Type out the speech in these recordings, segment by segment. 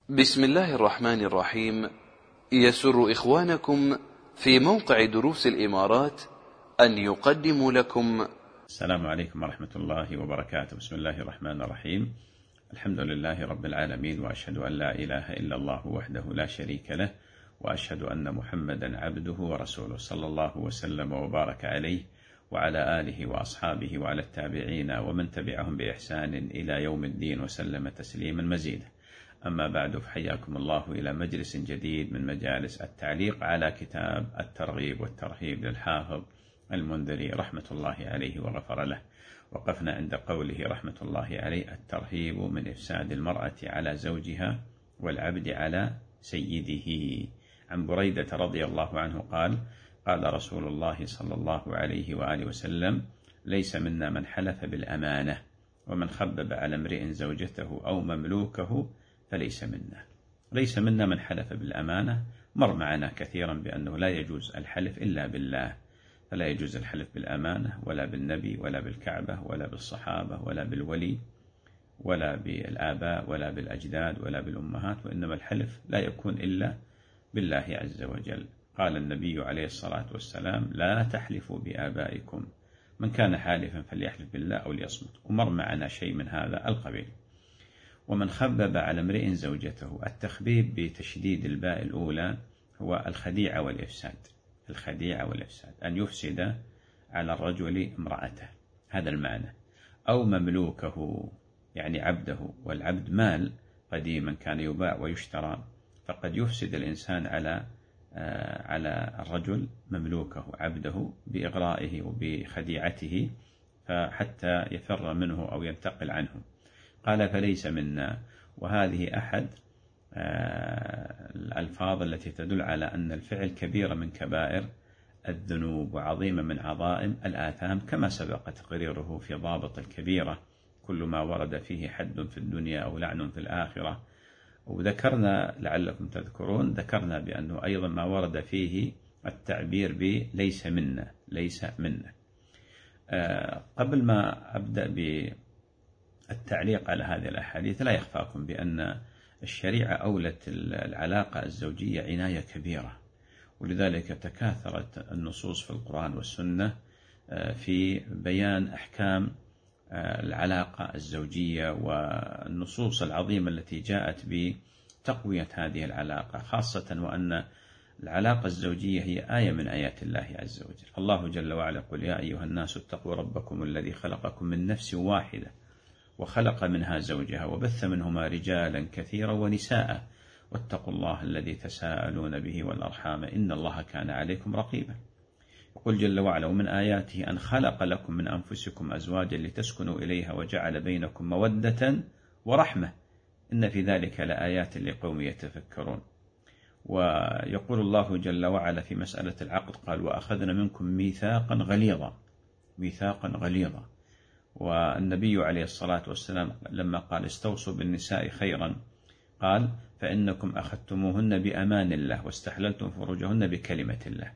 بسم الله الرحمن الرحيم. يسر إخوانكم في موقع دروس الإمارات أن يقدموا لكم. السلام عليكم ورحمة الله وبركاته. بسم الله الرحمن الرحيم. الحمد لله رب العالمين، وأشهد أن لا إله إلا الله وحده لا شريك له، وأشهد أن محمدا عبده ورسوله، صلى الله وسلم وبارك عليه وعلى آله وأصحابه وعلى التابعين ومن تبعهم بإحسان إلى يوم الدين، وسلم تسليما مزيدا. أما بعد، فحياكم الله إلى مجلس جديد من مجالس التعليق على كتاب الترغيب والترهيب للحافظ المنذري رحمة الله عليه وغفر له. وقفنا عند قوله رحمة الله عليه: الترهيب من إفساد المرأة على زوجها والعبد على سيده. عن بريدة رضي الله عنه قال: قال رسول الله صلى الله عليه وآله وسلم: ليس منا من حلف بالأمانة، ومن خبب على امرئ زوجته أو مملوكه فليس منا. ليس منا من حلف بالأمانة. مر معنا كثيرا بأنه لا يجوز الحلف إلا بالله، فلا يجوز الحلف بالأمانة ولا بالنبي ولا بالكعبة ولا بالصحابة ولا بالولي ولا بالآباء ولا بالأجداد ولا بالأمهات، وإنما الحلف لا يكون إلا بالله عز وجل. قال النبي عليه الصلاة والسلام: لا تحلفوا بآبائكم، من كان حالفا فليحلف بالله أو ليصمت. ومر معنا شيء من هذا القبيل. ومن خبب على امرئ زوجته، التخبيب بتشديد الباء الأولى هو الخديعة والإفساد. الخديعة والإفساد أن يفسد على الرجل امرأته، هذا المعنى. أو مملوكه، يعني عبده، والعبد مال قديما كان يباع ويشترى، فقد يفسد الإنسان على الرجل مملوكه عبده بإغرائه وبخديعته، فحتى يفر منه أو ينتقل عنه. قال: فليس منا. وهذه أحد الألفاظ التي تدل على أن الفعل كبيرة من كبائر الذنوب وعظيمة من عظائم الآثام، كما سبق تقريره في ضابط الكبيرة: كل ما ورد فيه حد في الدنيا أو لعن في الآخرة. وذكرنا لعلكم تذكرون، ذكرنا بأنه أيضا ما ورد فيه التعبير بليس منا، ليس منا. قبل ما أبدأ بالتعليق على هذه الأحاديث، لا يخفاكم بأن الشريعة أولت العلاقة الزوجية عناية كبيرة، ولذلك تكاثرت النصوص في القرآن والسنة في بيان أحكام العلاقة الزوجية، والنصوص العظيمة التي جاءت بتقوية هذه العلاقة، خاصة وأن العلاقة الزوجية هي آية من آيات الله عز وجل. الله جل وعلا يقول: يا أيها الناس اتقوا ربكم الذي خلقكم من نفس واحدة وخلق منها زوجها وبث منهما رجالا كثيرا ونساء واتقوا الله الذي تساءلون به والأرحام إن الله كان عليكم رقيبا. يقول جل وعلا: ومن آياته أن خلق لكم من أنفسكم أزواجا لتسكنوا إليها وجعل بينكم مودة ورحمة إن في ذلك لآيات لقوم يتفكرون. ويقول الله جل وعلا في مسألة العقد: قال: وأخذنا منكم ميثاقا غليظا. ميثاقا غليظا. والنبي عليه الصلاة والسلام لما قال: استوصوا بالنساء خيرا، قال: فإنكم أخذتموهن بأمان الله واستحللتم فروجهن بكلمة الله.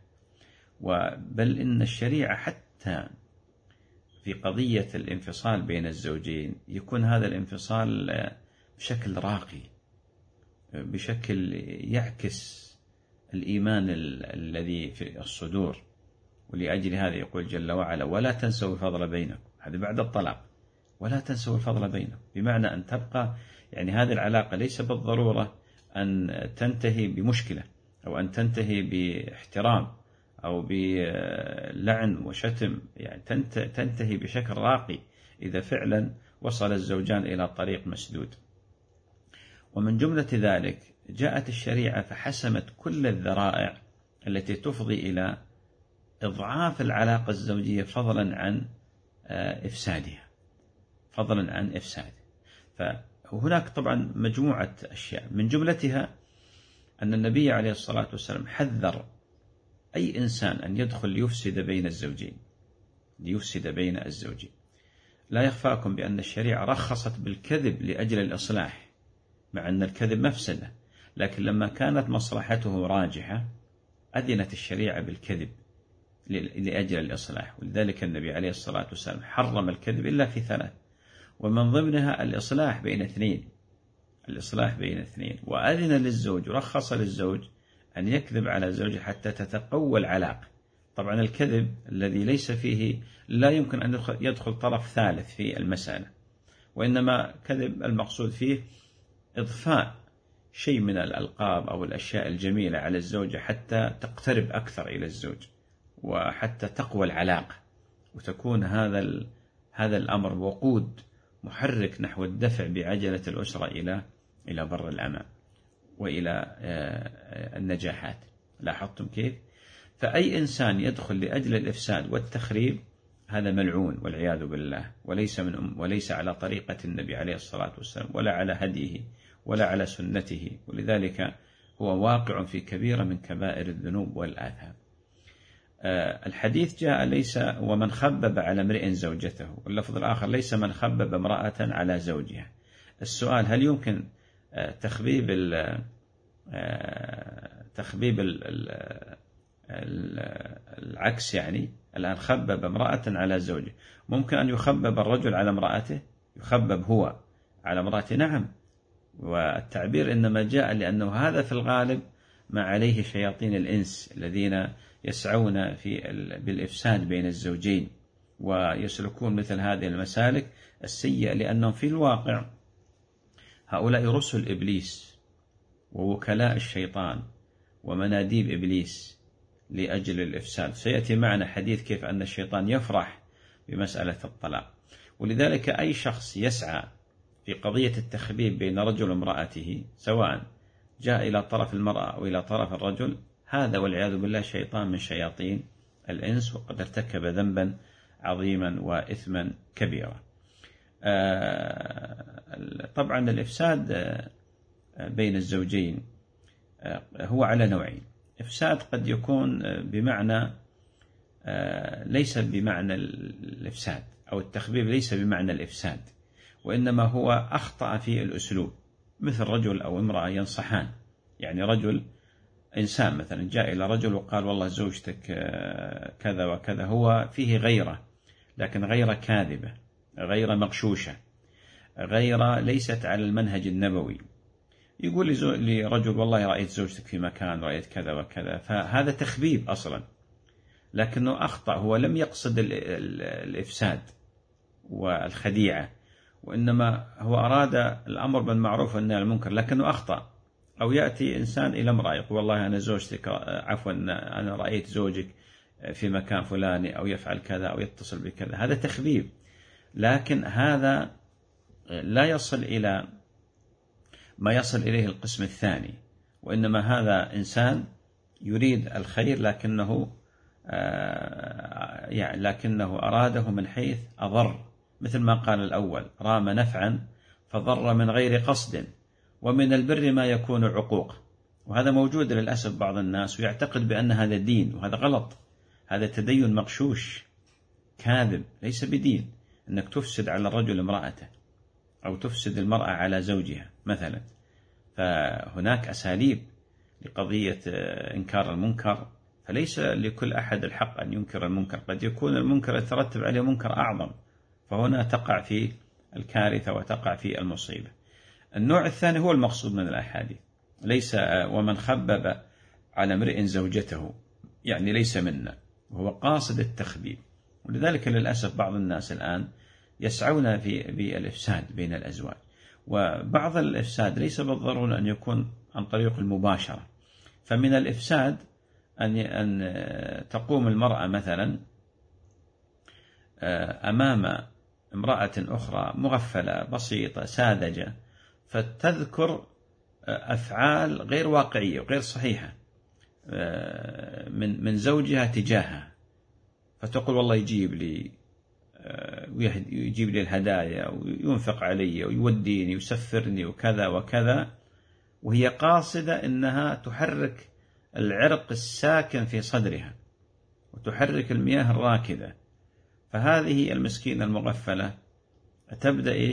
بل إن الشريعة حتى في قضية الانفصال بين الزوجين يكون هذا الانفصال بشكل راقي، بشكل يعكس الإيمان الذي في الصدور. ولأجل هذا يقول جل وعلا: ولا تنسوا الفضل بينكم. هذا بعد الطلاق. ولا تنسوا الفضل بينكم، بمعنى أن تبقى، يعني هذه العلاقة ليس بالضرورة أن تنتهي بمشكلة أو أن تنتهي باحترام أو بلعن وشتم، يعني تنتهي بشكل راقي إذا فعلا وصل الزوجان إلى طريق مسدود. ومن جملة ذلك جاءت الشريعة فحسمت كل الذرائع التي تفضي إلى إضعاف العلاقة الزوجية فضلا عن إفسادها. فضلا عن إفساد. فهناك طبعا مجموعة أشياء، من جملتها أن النبي عليه الصلاة والسلام حذر أي إنسان أن يدخل ليفسد بين الزوجين، ليفسد بين الزوجين. لا يخفاكم بأن الشريعة رخصت بالكذب لأجل الإصلاح، مع أن الكذب مفسدة، لكن لما كانت مصلحته راجحة أذنت الشريعة بالكذب لأجل الإصلاح. ولذلك النبي عليه الصلاة والسلام حرم الكذب إلا في ثلاث، ومن ضمنها الإصلاح بين اثنين، الإصلاح بين اثنين، وأذن للزوج ورخص للزوج أن يكذب على زوجه حتى تتقوى العلاقة. طبعا الكذب الذي ليس فيه لا يمكن أن يدخل طرف ثالث في المسألة، وإنما كذب المقصود فيه إضفاء شيء من الألقاب أو الأشياء الجميلة على الزوجة حتى تقترب أكثر إلى الزوج وحتى تقوى العلاقة، وتكون هذا الأمر وقود محرك نحو الدفع بعجلة الأسرة إلى بر الأمان وإلى النجاحات. لاحظتم كيف؟ فأي إنسان يدخل لأجل الإفساد والتخريب هذا ملعون والعياذ بالله، وليس على طريقة النبي عليه الصلاة والسلام ولا على هديه ولا على سنته، ولذلك هو واقع في كبيرة من كبائر الذنوب والآثام. الحديث جاء ليس ومن خبب على امرئ زوجته، واللفظ الآخر ليس من خبب امرأة على زوجها. السؤال: هل يمكن تخبيب العكس؟ يعني الآن خبب امرأة على زوجه، ممكن أن يخبب الرجل على امرأته، يخبب هو على امرأته؟ نعم، والتعبير إنما جاء لأنه هذا في الغالب ما عليه شياطين الإنس الذين يسعون بالإفساد بين الزوجين ويسلكون مثل هذه المسالك السيئة، لأنهم في الواقع هؤلاء رسل إبليس ووكلاء الشيطان ومناديب إبليس لأجل الإفساد. سيأتي معنا حديث كيف أن الشيطان يفرح بمسألة الطلاق، ولذلك أي شخص يسعى في قضية التخبيب بين رجل وامرأته سواء جاء إلى طرف المرأة أو إلى طرف الرجل، هذا والعياذ بالله شيطان من شياطين الإنس، وقد ارتكب ذنبا عظيما وإثما كبيرا. طبعا الإفساد بين الزوجين هو على نوعين. إفساد قد يكون بمعنى ليس بمعنى الإفساد، أو التخبيب ليس بمعنى الإفساد، وإنما هو أخطأ في الأسلوب، مثل رجل أو امرأة ينصحان. يعني رجل إنسان مثلا جاء إلى رجل وقال والله زوجتك كذا وكذا، هو فيه غيرة، لكن غيرة كاذبة، غيرة مغشوشة، غيرة ليست على المنهج النبوي. يقول لرجل والله رأيت زوجتك في مكان، رأيت كذا وكذا، فهذا تخبيب أصلا، لكنه أخطأ. هو لم يقصد الإفساد والخديعة، وإنما هو أراد الأمر بالمعروف والنهي عن المنكر، لكنه أخطأ. أو يأتي إنسان إلى امرأة يقول والله أنا زوجتك، عفوا أنا رأيت زوجك في مكان فلاني، أو يفعل كذا أو يتصل بكذا، هذا تخبيب، لكن هذا لا يصل إلى ما يصل إليه القسم الثاني، وإنما هذا إنسان يريد الخير لكنه أراده من حيث أضر، مثل ما قال الأول: رام نفعا فضر من غير قصد، ومن البر ما يكون عقوق. وهذا موجود للأسف بعض الناس، ويعتقد بأن هذا دين، وهذا غلط. هذا تدين مغشوش كاذب، ليس بدين أنك تفسد على الرجل امرأته أو تفسد المرأة على زوجها مثلا. فهناك أساليب لقضية إنكار المنكر، فليس لكل أحد الحق أن ينكر المنكر، قد يكون المنكر يترتب عليه منكر أعظم، فهنا تقع في الكارثة وتقع في المصيبة. النوع الثاني هو المقصود من الأحاديث، ليس ومن خبب على امرئ زوجته، يعني ليس منا، وهو قاصد التخبيب. ولذلك للأسف بعض الناس الآن يسعون بالإفساد بين الأزواج، وبعض الإفساد ليس بالضرورة أن يكون عن طريق المباشرة. فمن الإفساد أن تقوم المرأة مثلا أمام امرأة أخرى مغفلة بسيطة ساذجة، فتذكر أفعال غير واقعية وغير صحيحة من زوجها تجاهها، فتقول والله يجيب لي الهدايا وينفق علي ويوديني ويسفرني وكذا وكذا، وهي قاصدة إنها تحرك العرق الساكن في صدرها وتحرك المياه الراكدة. فهذه المسكينة المغفلة تبدأ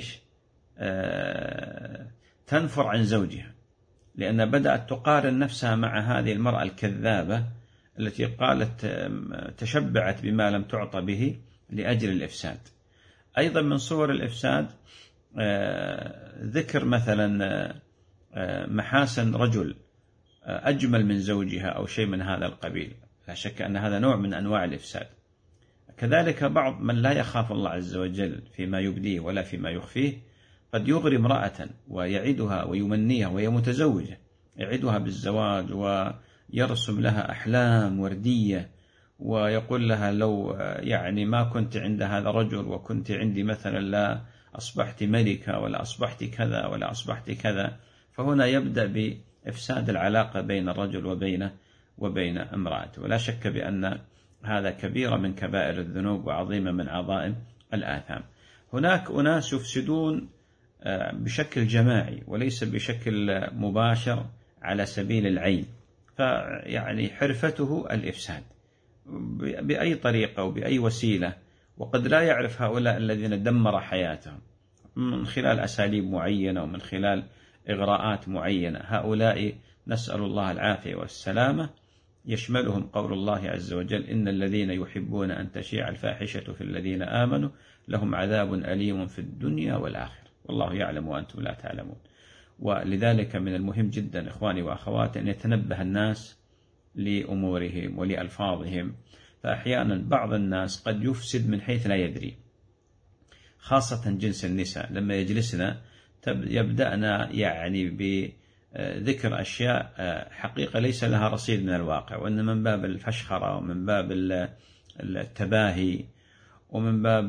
تنفر عن زوجها، لأن بدأت تقارن نفسها مع هذه المرأة الكذابة التي قالت تشبعت بما لم تعطى به لأجل الإفساد. أيضا من صور الإفساد ذكر مثلا محاسن رجل أجمل من زوجها أو شيء من هذا القبيل، لا شك أن هذا نوع من أنواع الإفساد. كذلك بعض من لا يخاف الله عز وجل فيما يبديه ولا فيما يخفيه قد يغري امرأة ويعدها ويمنيها وهي متزوجة، يعدها بالزواج ويرسم لها أحلام وردية ويقول لها لو يعني ما كنت عند هذا الرجل وكنت عندي مثلا لا أصبحت ملكة ولا أصبحت كذا ولا أصبحت كذا. فهنا يبدأ بإفساد العلاقة بين الرجل وبين امرأته. ولا شك بأن هذا كبيرة من كبائر الذنوب وعظيمة من عظائم الآثام. هناك أناس يفسدون بشكل جماعي وليس بشكل مباشر على سبيل العين، فيعني حرفته الإفساد بأي طريقة وبأي وسيلة، وقد لا يعرف هؤلاء الذين دمر حياتهم من خلال أساليب معينة ومن خلال إغراءات معينة. هؤلاء نسأل الله العافية والسلامة، يشملهم قول الله عز وجل: إن الذين يحبون أن تشيع الفاحشة في الذين آمنوا لهم عذاب أليم في الدنيا والآخرة والله يعلم وأنتم لا تعلمون. ولذلك من المهم جدا إخواني وأخواتي أن يتنبه الناس لأمورهم ولألفاظهم. فأحيانا بعض الناس قد يفسد من حيث لا يدري، خاصة جنس النساء لما يجلسنا يبدأنا يعني بذكر أشياء حقيقة ليس لها رصيد من الواقع، وإن من باب الفشخرة ومن باب التباهي ومن باب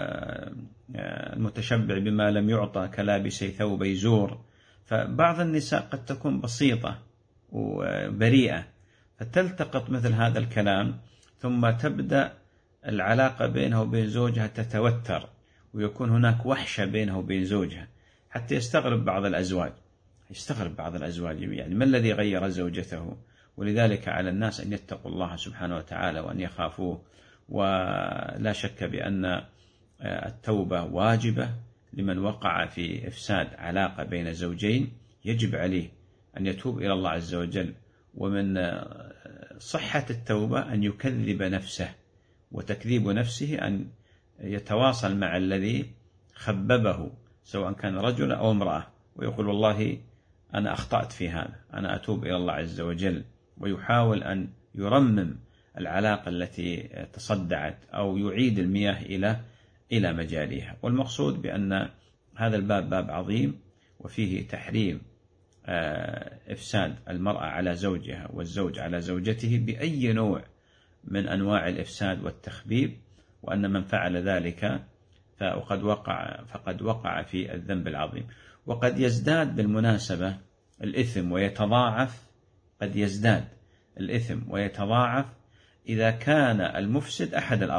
المتشبع بما لم يعطى كلابسي ثوبي زور. فبعض النساء قد تكون بسيطة وبريئة فتلتقط مثل هذا الكلام، ثم تبدأ العلاقة بينها وبين زوجها تتوتر، ويكون هناك وحشة بينها وبين زوجها، حتى يستغرب بعض الأزواج يعني ما الذي غير زوجته. ولذلك على الناس أن يتقوا الله سبحانه وتعالى وأن يخافوه. ولا شك بأن التوبة واجبة لمن وقع في إفساد علاقة بين زوجين، يجب عليه أن يتوب إلى الله عز وجل. ومن صحة التوبة أن يكذب نفسه، وتكذيب نفسه أن يتواصل مع الذي خببه سواء كان رجل أو امرأة ويقول والله أنا أخطأت في هذا، أنا أتوب إلى الله عز وجل، ويحاول أن يرمم العلاقة التي تصدعت أو يعيد المياه إلى مجاريها. والمقصود بأن هذا الباب باب عظيم وفيه تحريم إفساد المرأة على زوجها والزوج على زوجته بأي نوع من أنواع الإفساد والتخبيب، وأن من فعل ذلك فقد وقع في الذنب العظيم. وقد يزداد بالمناسبة الإثم ويتضاعف، قد يزداد الإثم ويتضاعف إذا كان المفسد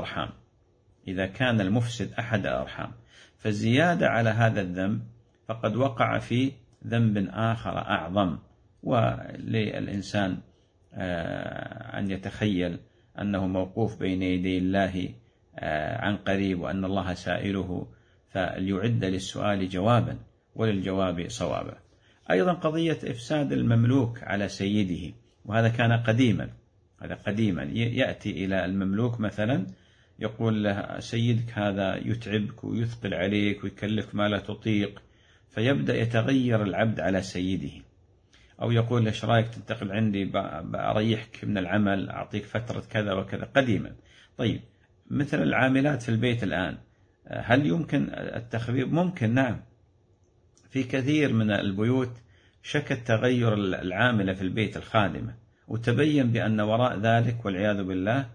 أحد الأرحام، فالزيادة على هذا الذنب فقد وقع في ذنب آخر أعظم. وللإنسان أن يتخيل أنه موقوف بين يدي الله عن قريب وأن الله سائله، فليعد للسؤال جوابا وللجواب صوابا. أيضا قضية إفساد المملوك على سيده، وهذا كان قديما يأتي إلى المملوك مثلا يقول له سيدك هذا يتعبك ويثقل عليك ويكلفك ما لا تطيق، فيبدأ يتغير العبد على سيده، أو يقول له ايش رايك تنتقل عندي بأريحك من العمل، أعطيك فترة كذا وكذا قديما. طيب مثل العاملات في البيت الآن، هل يمكن التخفيف؟ ممكن، نعم. في كثير من البيوت شكت تغير العاملة في البيت الخادمة، وتبين بأن وراء ذلك والعياذ بالله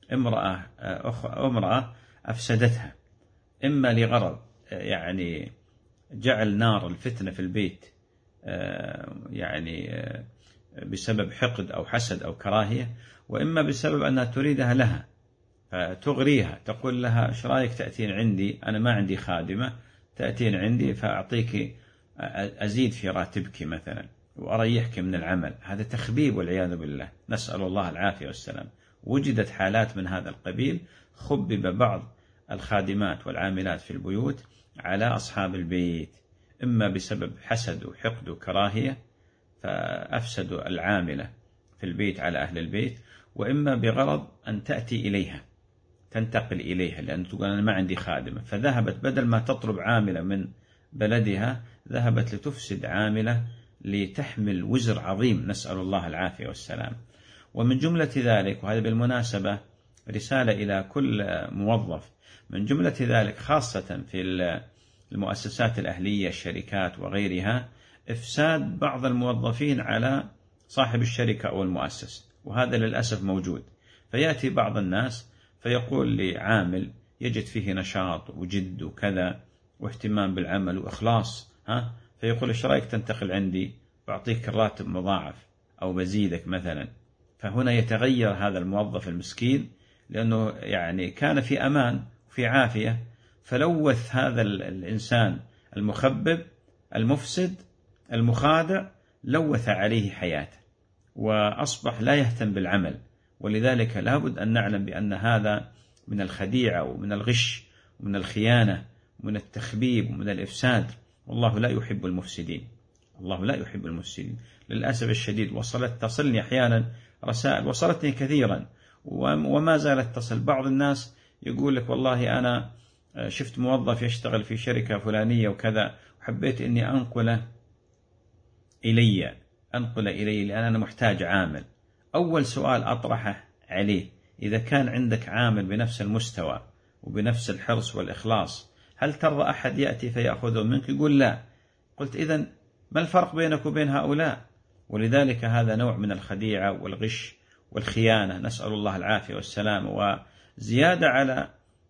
امرأة أفسدتها، إما لغرض يعني جعل نار الفتنة في البيت يعني بسبب حقد أو حسد أو كراهية، وإما بسبب أنها تريدها لها فتغريها، تقول لها ايش رايك تأتين عندي، أنا ما عندي خادمة، تأتين عندي فأعطيك أزيد في راتبك مثلا وأريحك من العمل. هذا تخبيب والعياذ بالله، نسأل الله العافية والسلام. وجدت حالات من هذا القبيل، خبب بعض الخادمات والعاملات في البيوت على أصحاب البيت، إما بسبب حسد وحقد وكراهية فأفسدوا العاملة في البيت على أهل البيت، وإما بغرض أن تأتي إليها، تنتقل إليها، لأن تقول أنا ما عندي خادمة، فذهبت بدل ما تطلب عاملة من بلدها ذهبت لتفسد عاملة لتحمل وزر عظيم، نسأل الله العافية والسلام. ومن جملة ذلك، وهذا بالمناسبة رسالة إلى كل موظف، من جملة ذلك خاصة في المؤسسات الأهلية، الشركات وغيرها، إفساد بعض الموظفين على صاحب الشركة أو المؤسسة، وهذا للأسف موجود. فيأتي بعض الناس فيقول لعامل يجد فيه نشاط وجد وكذا واهتمام بالعمل وإخلاص، فيقول إيش رأيك تنتقل عندي بعطيك الراتب مضاعف أو بزيدك مثلا. فهنا يتغير هذا الموظف المسكين، لأنه يعني كان في أمان وفي عافية، فلوث هذا الإنسان المخبب المفسد المخادع، لوث عليه حياته وأصبح لا يهتم بالعمل. ولذلك لا بد أن نعلم بأن هذا من الخديعة ومن الغش ومن الخيانة ومن التخبيب ومن الإفساد، والله لا يحب المفسدين، الله لا يحب المفسدين. للأسف الشديد تصلني أحيانا رسائل، وصلتني كثيرا وما زالت تصل. بعض الناس يقول لك والله أنا شفت موظف يشتغل في شركة فلانية وكذا، وحبيت أني أنقل إلي لأن أنا محتاج عامل. أول سؤال أطرحه عليه، إذا كان عندك عامل بنفس المستوى وبنفس الحرص والإخلاص، هل ترى أحد يأتي فيأخذه منك؟ يقول لا. قلت إذن ما الفرق بينك وبين هؤلاء؟ ولذلك هذا نوع من الخديعة والغش والخيانة، نسأل الله العافية والسلام. وزيادة على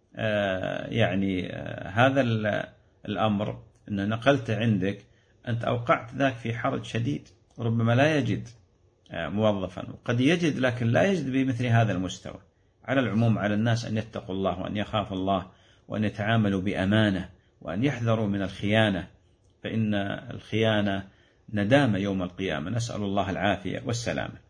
هذا الأمر، أن نقلت عندك، أنت أوقعت ذاك في حرج شديد، ربما لا يجد موظفا، وقد يجد لكن لا يجد بمثل هذا المستوى. على العموم على الناس أن يتقوا الله وأن يخافوا الله وأن يتعاملوا بأمانة وأن يحذروا من الخيانة، فإن الخيانة ندامة يوم القيامة، نسأل الله العافية والسلامة.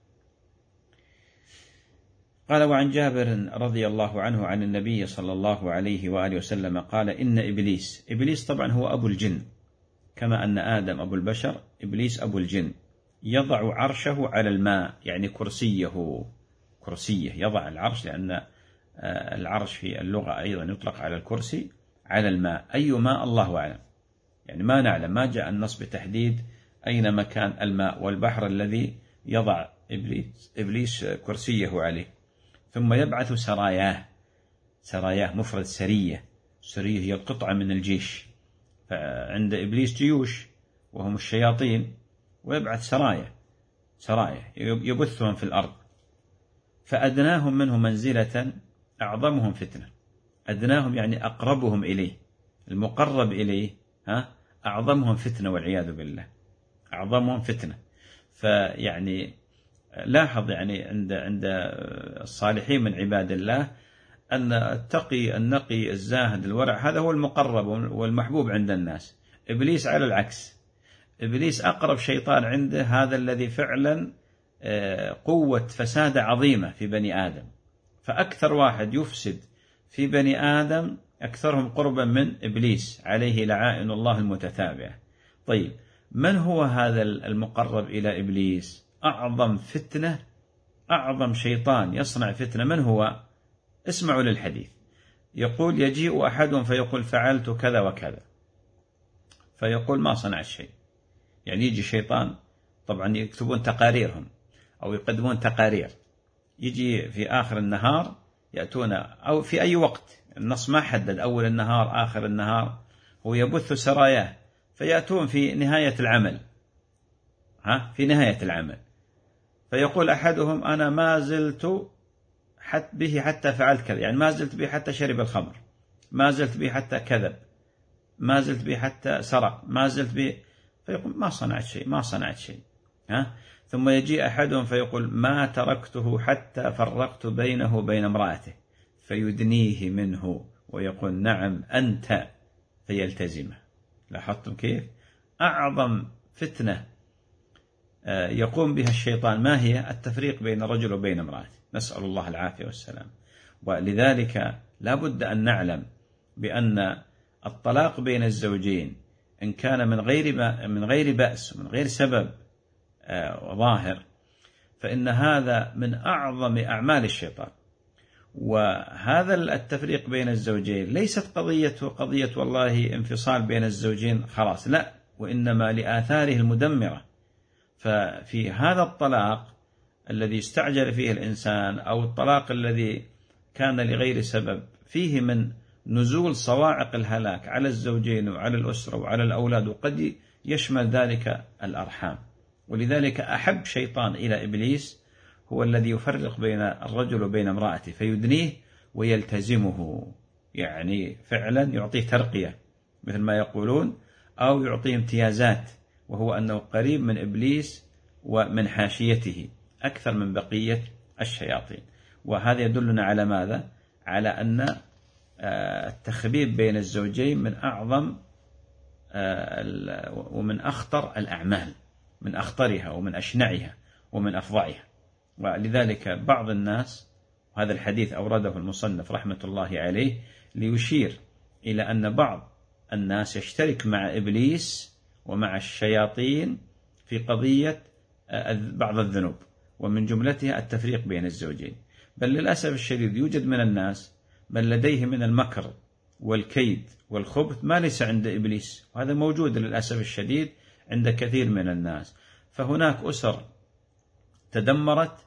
قال: وعن جابر رضي الله عنه عن النبي صلى الله عليه وآله وسلم قال: إن إبليس طبعا هو أبو الجن، كما أن آدم أبو البشر، إبليس أبو الجن، يضع عرشه على الماء، يعني كرسيه يضع العرش، لأن العرش في اللغة أيضا يطلق على الكرسي، على الماء. أي ماء الله أعلم، يعني ما نعلم، ما جاء النص بتحديد أين مكان الماء والبحر الذي يضع إبليس كرسيه عليه. ثم يبعث سراياه مفرد سرية هي القطعة من الجيش، فعند إبليس جيوش وهم الشياطين، ويبعث سرايا يبثهم في الأرض، فأدناهم منه منزلة أعظمهم فتنة. أدناهم يعني أقربهم إليه، المقرب إليه أعظمهم فتنة، والعياذ بالله، أعظمهم فتنة. فيعني لاحظ عند الصالحين من عباد الله أن التقي النقي الزاهد الورع هذا هو المقرب والمحبوب عند الناس. إبليس على العكس، إبليس أقرب شيطان عنده هذا الذي فعلا قوة فساد عظيمة في بني آدم. فأكثر واحد يفسد في بني آدم أكثرهم قربا من إبليس عليه لعائن الله المتتابعة. طيب، من هو هذا المقرب إلى إبليس؟ أعظم فتنة، أعظم شيطان يصنع فتنة، من هو؟ اسمعوا للحديث. يقول: يجيء أحدهم فيقول فعلت كذا وكذا، فيقول ما صنعت شيء. يعني يجي شيطان، طبعا يكتبون تقاريرهم أو يقدمون تقارير، يجي في آخر النهار يأتون، أو في أي وقت، النص ما حدد أول النهار آخر النهار، هو يبث سراياه، فيأتون في نهاية العمل، في نهاية العمل، فيقول أحدهم: أنا ما زلت به حتى فعلت كذا، يعني ما زلت به حتى شرب الخمر، ما زلت به حتى كذب، ما زلت به حتى سرق، ما زلت به، فيقول ما صنعت شيء. ثم يجي أحدهم فيقول: ما تركته حتى فرقت بينه وبين امرأته، فيدنيه منه ويقول: نعم أنت، فيلتزمه. لاحظتم كيف؟ أعظم فتنة يقوم بها الشيطان ما هي؟ التفريق بين الرجل وبين امرأته، نسأل الله العافية والسلام. ولذلك لا بد أن نعلم بأن الطلاق بين الزوجين إن كان من غير بأس ومن غير سبب ظاهر، فإن هذا من أعظم أعمال الشيطان. وهذا التفريق بين الزوجين ليست قضية والله انفصال بين الزوجين خلاص، لا، وإنما لآثاره المدمرة ففي هذا الطلاق الذي استعجل فيه الإنسان أو الطلاق الذي كان لغير سبب فيه من نزول صواعق الهلاك على الزوجين وعلى الأسرة وعلى الأولاد، وقد يشمل ذلك الأرحام. ولذلك أحب شيطان إلى إبليس هو الذي يفرق بين الرجل وبين امرأته فيدنيه ويلتزمه، يعني فعلا يعطيه ترقية مثل ما يقولون، أو يعطيه امتيازات، وهو أنه قريب من إبليس ومن حاشيته أكثر من بقية الشياطين. وهذا يدلنا على ماذا؟ على أن التخبيب بين الزوجين من أعظم ومن أخطر الأعمال، من أخطرها ومن أشنعها ومن أفظعها. ولذلك بعض الناس، وهذا الحديث أورده المصنف رحمة الله عليه ليشير إلى أن بعض الناس يشترك مع إبليس ومع الشياطين في قضية بعض الذنوب، ومن جملتها التفريق بين الزوجين. بل للأسف الشديد يوجد من الناس من لديه من المكر والكيد والخبث ما ليس عند إبليس، وهذا موجود للأسف الشديد عند كثير من الناس. فهناك أسر تدمرت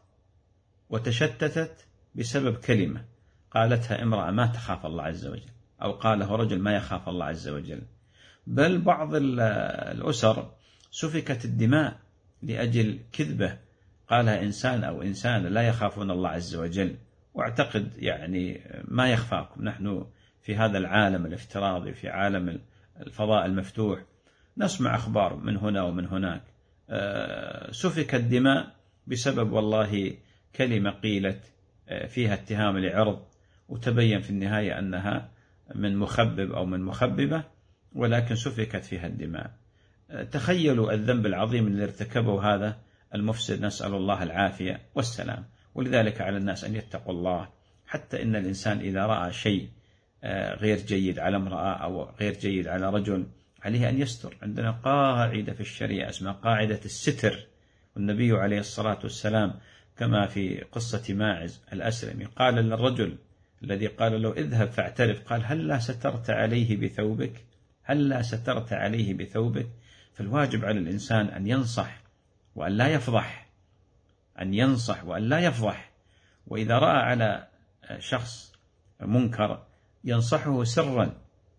وتشتتت بسبب كلمة قالتها امرأة ما تخاف الله عز وجل، أو قاله رجل ما يخاف الله عز وجل. بل بعض الأسر سفكت الدماء لأجل كذبة قالها إنسان أو إنسان لا يخافون الله عز وجل. واعتقد يعني ما يخفاكم، نحن في هذا العالم الافتراضي، في عالم الفضاء المفتوح، نسمع أخبار من هنا ومن هناك، سفك الدماء بسبب والله كلمة قيلت فيها اتهام لعرض، وتبين في النهاية أنها من مخبب أو من مخببة، ولكن سفكت فيها الدماء. تخيلوا الذنب العظيم الذي ارتكبه هذا المفسد، نسأل الله العافية والسلام. ولذلك على الناس أن يتقوا الله، حتى إن الإنسان إذا رأى شيء غير جيد على امرأة أو غير جيد على رجل عليه أن يستر. عندنا قاعدة في الشريعة اسمها قاعدة الستر، والنبي عليه الصلاة والسلام كما في قصة ماعز الأسلمي قال للرجل الذي قال له اذهب فاعترف، قال هل لا سترت عليه بثوبك؟ هل لا سترت عليه بثوبك؟ فالواجب على الإنسان أن ينصح وأن لا يفضح، أن ينصح وأن لا يفضح. وإذا رأى على شخص منكر ينصحه سرا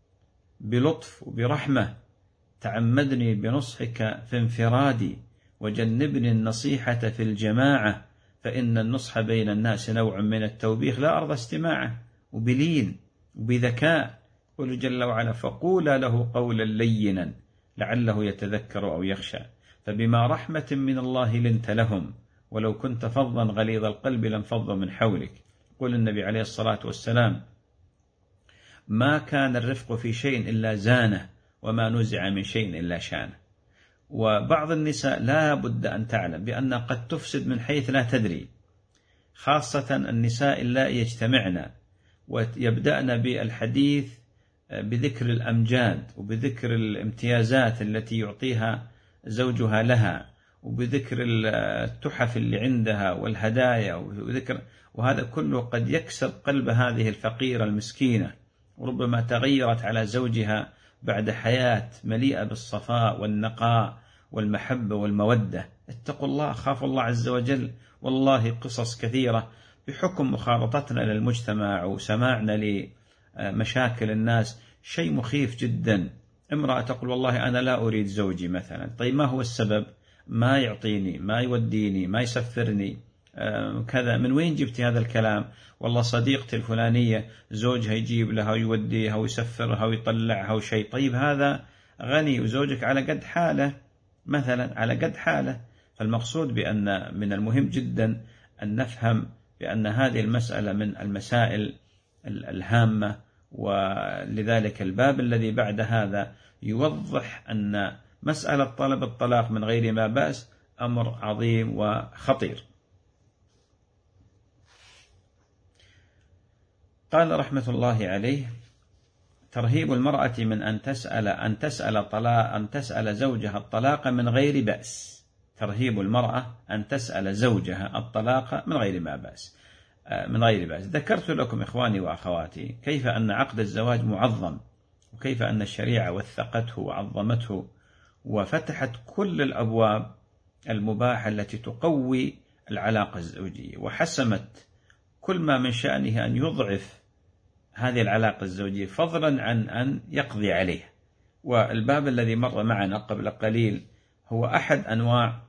بلطف وبرحمة، تعمدني بنصحك في انفرادي وجنبني النصيحة في الجماعة، فإن النصح بين الناس نوع من التوبيخ لا أرضى استماعه. وبلين وبذكاء، قل جل وعلا فقولا له قولا لينا لعله يتذكر أو يخشى، فبما رحمة من الله لنت لهم ولو كنت فظا غليظ القلب لانفضوا من حولك. قل النبي عليه الصلاة والسلام ما كان الرفق في شيء إلا زانه، وما نزع من شيء إلا شانه. وبعض النساء لا بد أن تعلم بأنها قد تفسد من حيث لا تدري، خاصة النساء اللائي يجتمعن ويبدأن بالحديث بذكر الأمجاد وبذكر الامتيازات التي يعطيها زوجها لها، وبذكر التحف اللي عندها والهدايا وذكر، وهذا كله قد يكسر قلب هذه الفقيرة المسكينة، وربما تغيرت على زوجها بعد حياة مليئة بالصفاء والنقاء والمحبة والمودة. اتقوا الله، خافوا الله عز وجل. والله قصص كثيرة بحكم مخالطتنا للمجتمع وسماعنا لمشاكل الناس شيء مخيف جدا. امرأة تقول والله أنا لا أريد زوجي مثلا، طيب ما هو السبب؟ ما يعطيني، ما يوديني، ما يسفرني، كذا. من وين جبت هذا الكلام؟ والله صديقتي الفلانية زوجها يجيب لها ويوديها ويسفرها ويطلعها وشيء. طيب هذا غني وزوجك على قد حاله مثلا، على قد حاله. فالمقصود بأن من المهم جدا أن نفهم بأن هذه المسألة من المسائل الهامة. ولذلك الباب الذي بعد هذا يوضح أن مسألة طلب الطلاق من غير ما بأس أمر عظيم وخطير. قال رحمة الله عليه ترهيب المرأة من أن تسأل زوجها الطلاق من غير بأس. ترهيب المرأة أن تسأل زوجها الطلاق من غير ما بأس، من غير بأس. ذكرت لكم إخواني وأخواتي كيف أن عقد الزواج معظم، وكيف أن الشريعة وثقته وعظمته وفتحت كل الأبواب المباحة التي تقوي العلاقة الزوجية، وحسمت كل ما من شأنه أن يضعف هذه العلاقة الزوجية فضلا عن أن يقضي عليها. والباب الذي مر معنا قبل قليل هو أحد أنواع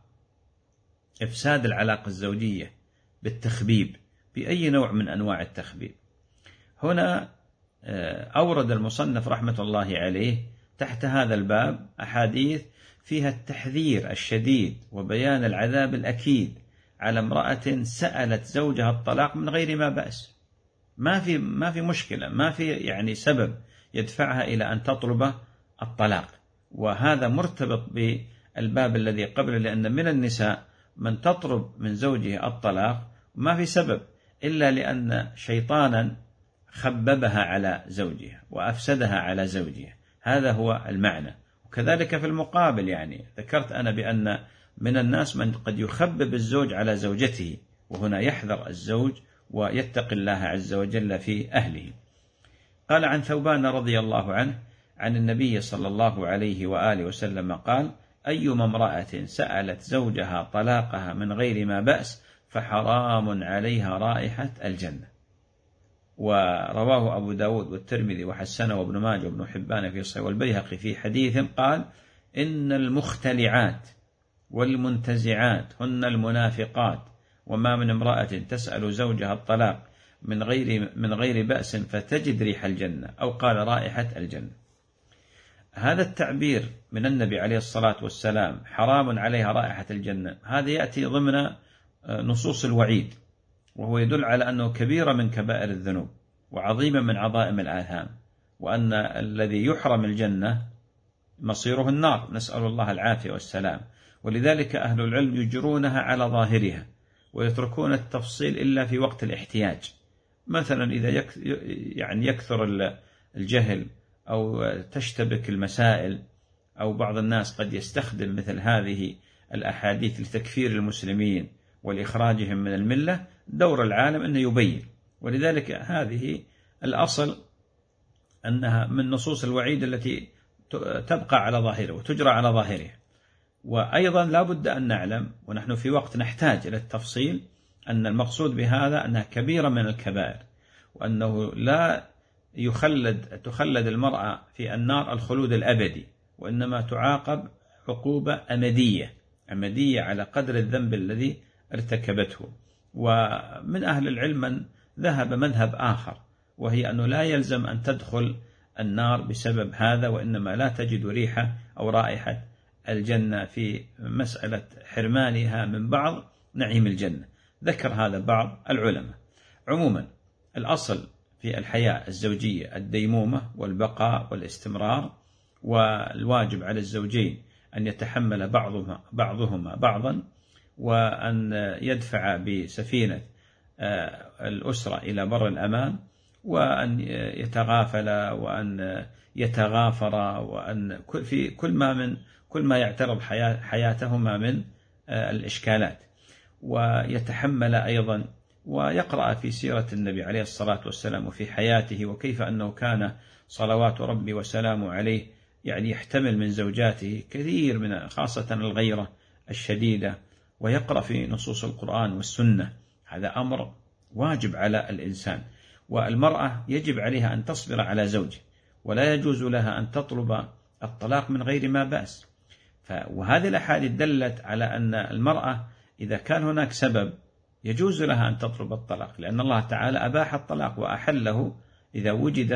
إفساد العلاقة الزوجية بالتخبيب، بأي نوع من أنواع التخبيب. هنا أورد المصنف رحمة الله عليه تحت هذا الباب أحاديث فيها التحذير الشديد وبيان العذاب الأكيد على امرأة سألت زوجها الطلاق من غير ما بأس. ما في مشكلة، ما في يعني سبب يدفعها إلى أن تطلب الطلاق. وهذا مرتبط بالباب الذي قبله، لأن من النساء من تطلب من زوجها الطلاق ما في سبب إلا لأن شيطانا خببها على زوجها وأفسدها على زوجها. هذا هو المعنى. وكذلك في المقابل، يعني ذكرت أنا بأن من الناس من قد يخبب الزوج على زوجته، وهنا يحذر الزوج ويتقي الله عز وجل في أهله. قال عن ثوبان رضي الله عنه عن النبي صلى الله عليه وآله وسلم قال: أيما امرأة سألت زوجها طلاقها من غير ما بأس فحرام عليها رائحة الجنة. ورواه أبو داود والترمذي وحسنه وابن ماجه وابن حبان في صحيح، والبيهقي في حديث قال: إن المختلعات والمنتزعات هن المنافقات، وما من امرأة تسأل زوجها الطلاق من غير بأس فتجد ريح الجنة، أو قال رائحة الجنة. هذا التعبير من النبي عليه الصلاة والسلام حرام عليها رائحة الجنة، هذا يأتي ضمن نصوص الوعيد، وهو يدل على أنه كبيرة من كبائر الذنوب وعظيمة من عظائم الآثام، وأن الذي يحرم الجنة مصيره النار، نسأل الله العافية والسلام. ولذلك أهل العلم يجرونها على ظاهرها ويتركون التفصيل إلا في وقت الاحتياج. مثلا إذا يكثر الجهل أو تشتبك المسائل، أو بعض الناس قد يستخدم مثل هذه الأحاديث لتكفير المسلمين والإخراجهم من الملة، دور العالم أنه يبين. ولذلك هذه الأصل أنها من نصوص الوعيد التي تبقى على ظاهرها وتجرى على ظاهرها. وأيضا لا بد أن نعلم، ونحن في وقت نحتاج إلى التفصيل، أن المقصود بهذا أنها كبيرة من الكبائر، وأنه لا تخلد المرأة في النار الخلود الأبدي، وإنما تعاقب عقوبة أمدية على قدر الذنب الذي ارتكبته. ومن أهل العلم من ذهب مذهب آخر، وهي أنه لا يلزم أن تدخل النار بسبب هذا، وإنما لا تجد ريحة أو رائحة الجنة في مسألة حرمانها من بعض نعيم الجنة. ذكر هذا بعض العلماء. عموما الأصل في الحياة الزوجية الديمومة والبقاء والاستمرار، والواجب على الزوجين أن يتحمل بعضهما بعضا، وأن يدفع بسفينة الأسرة إلى بر الأمان، وأن يتغافل وأن يتغافر، وأن في كل ما يعترض حياتهما من الإشكالات، ويتحمل أيضا ويقرأ في سيرة النبي عليه الصلاة والسلام وفي حياته، وكيف أنه كان صلوات ربي وسلامه عليه يعني يحتمل من زوجاته كثير من خاصة الغيرة الشديدة، ويقرأ في نصوص القرآن والسنة. هذا أمر واجب على الإنسان. والمرأة يجب عليها أن تصبر على زوجها، ولا يجوز لها أن تطلب الطلاق من غير ما بأس. وهذه الأحاديث دلت على أن المرأة إذا كان هناك سبب يجوز لها أن تطلب الطلاق، لأن الله تعالى أباح الطلاق وأحله إذا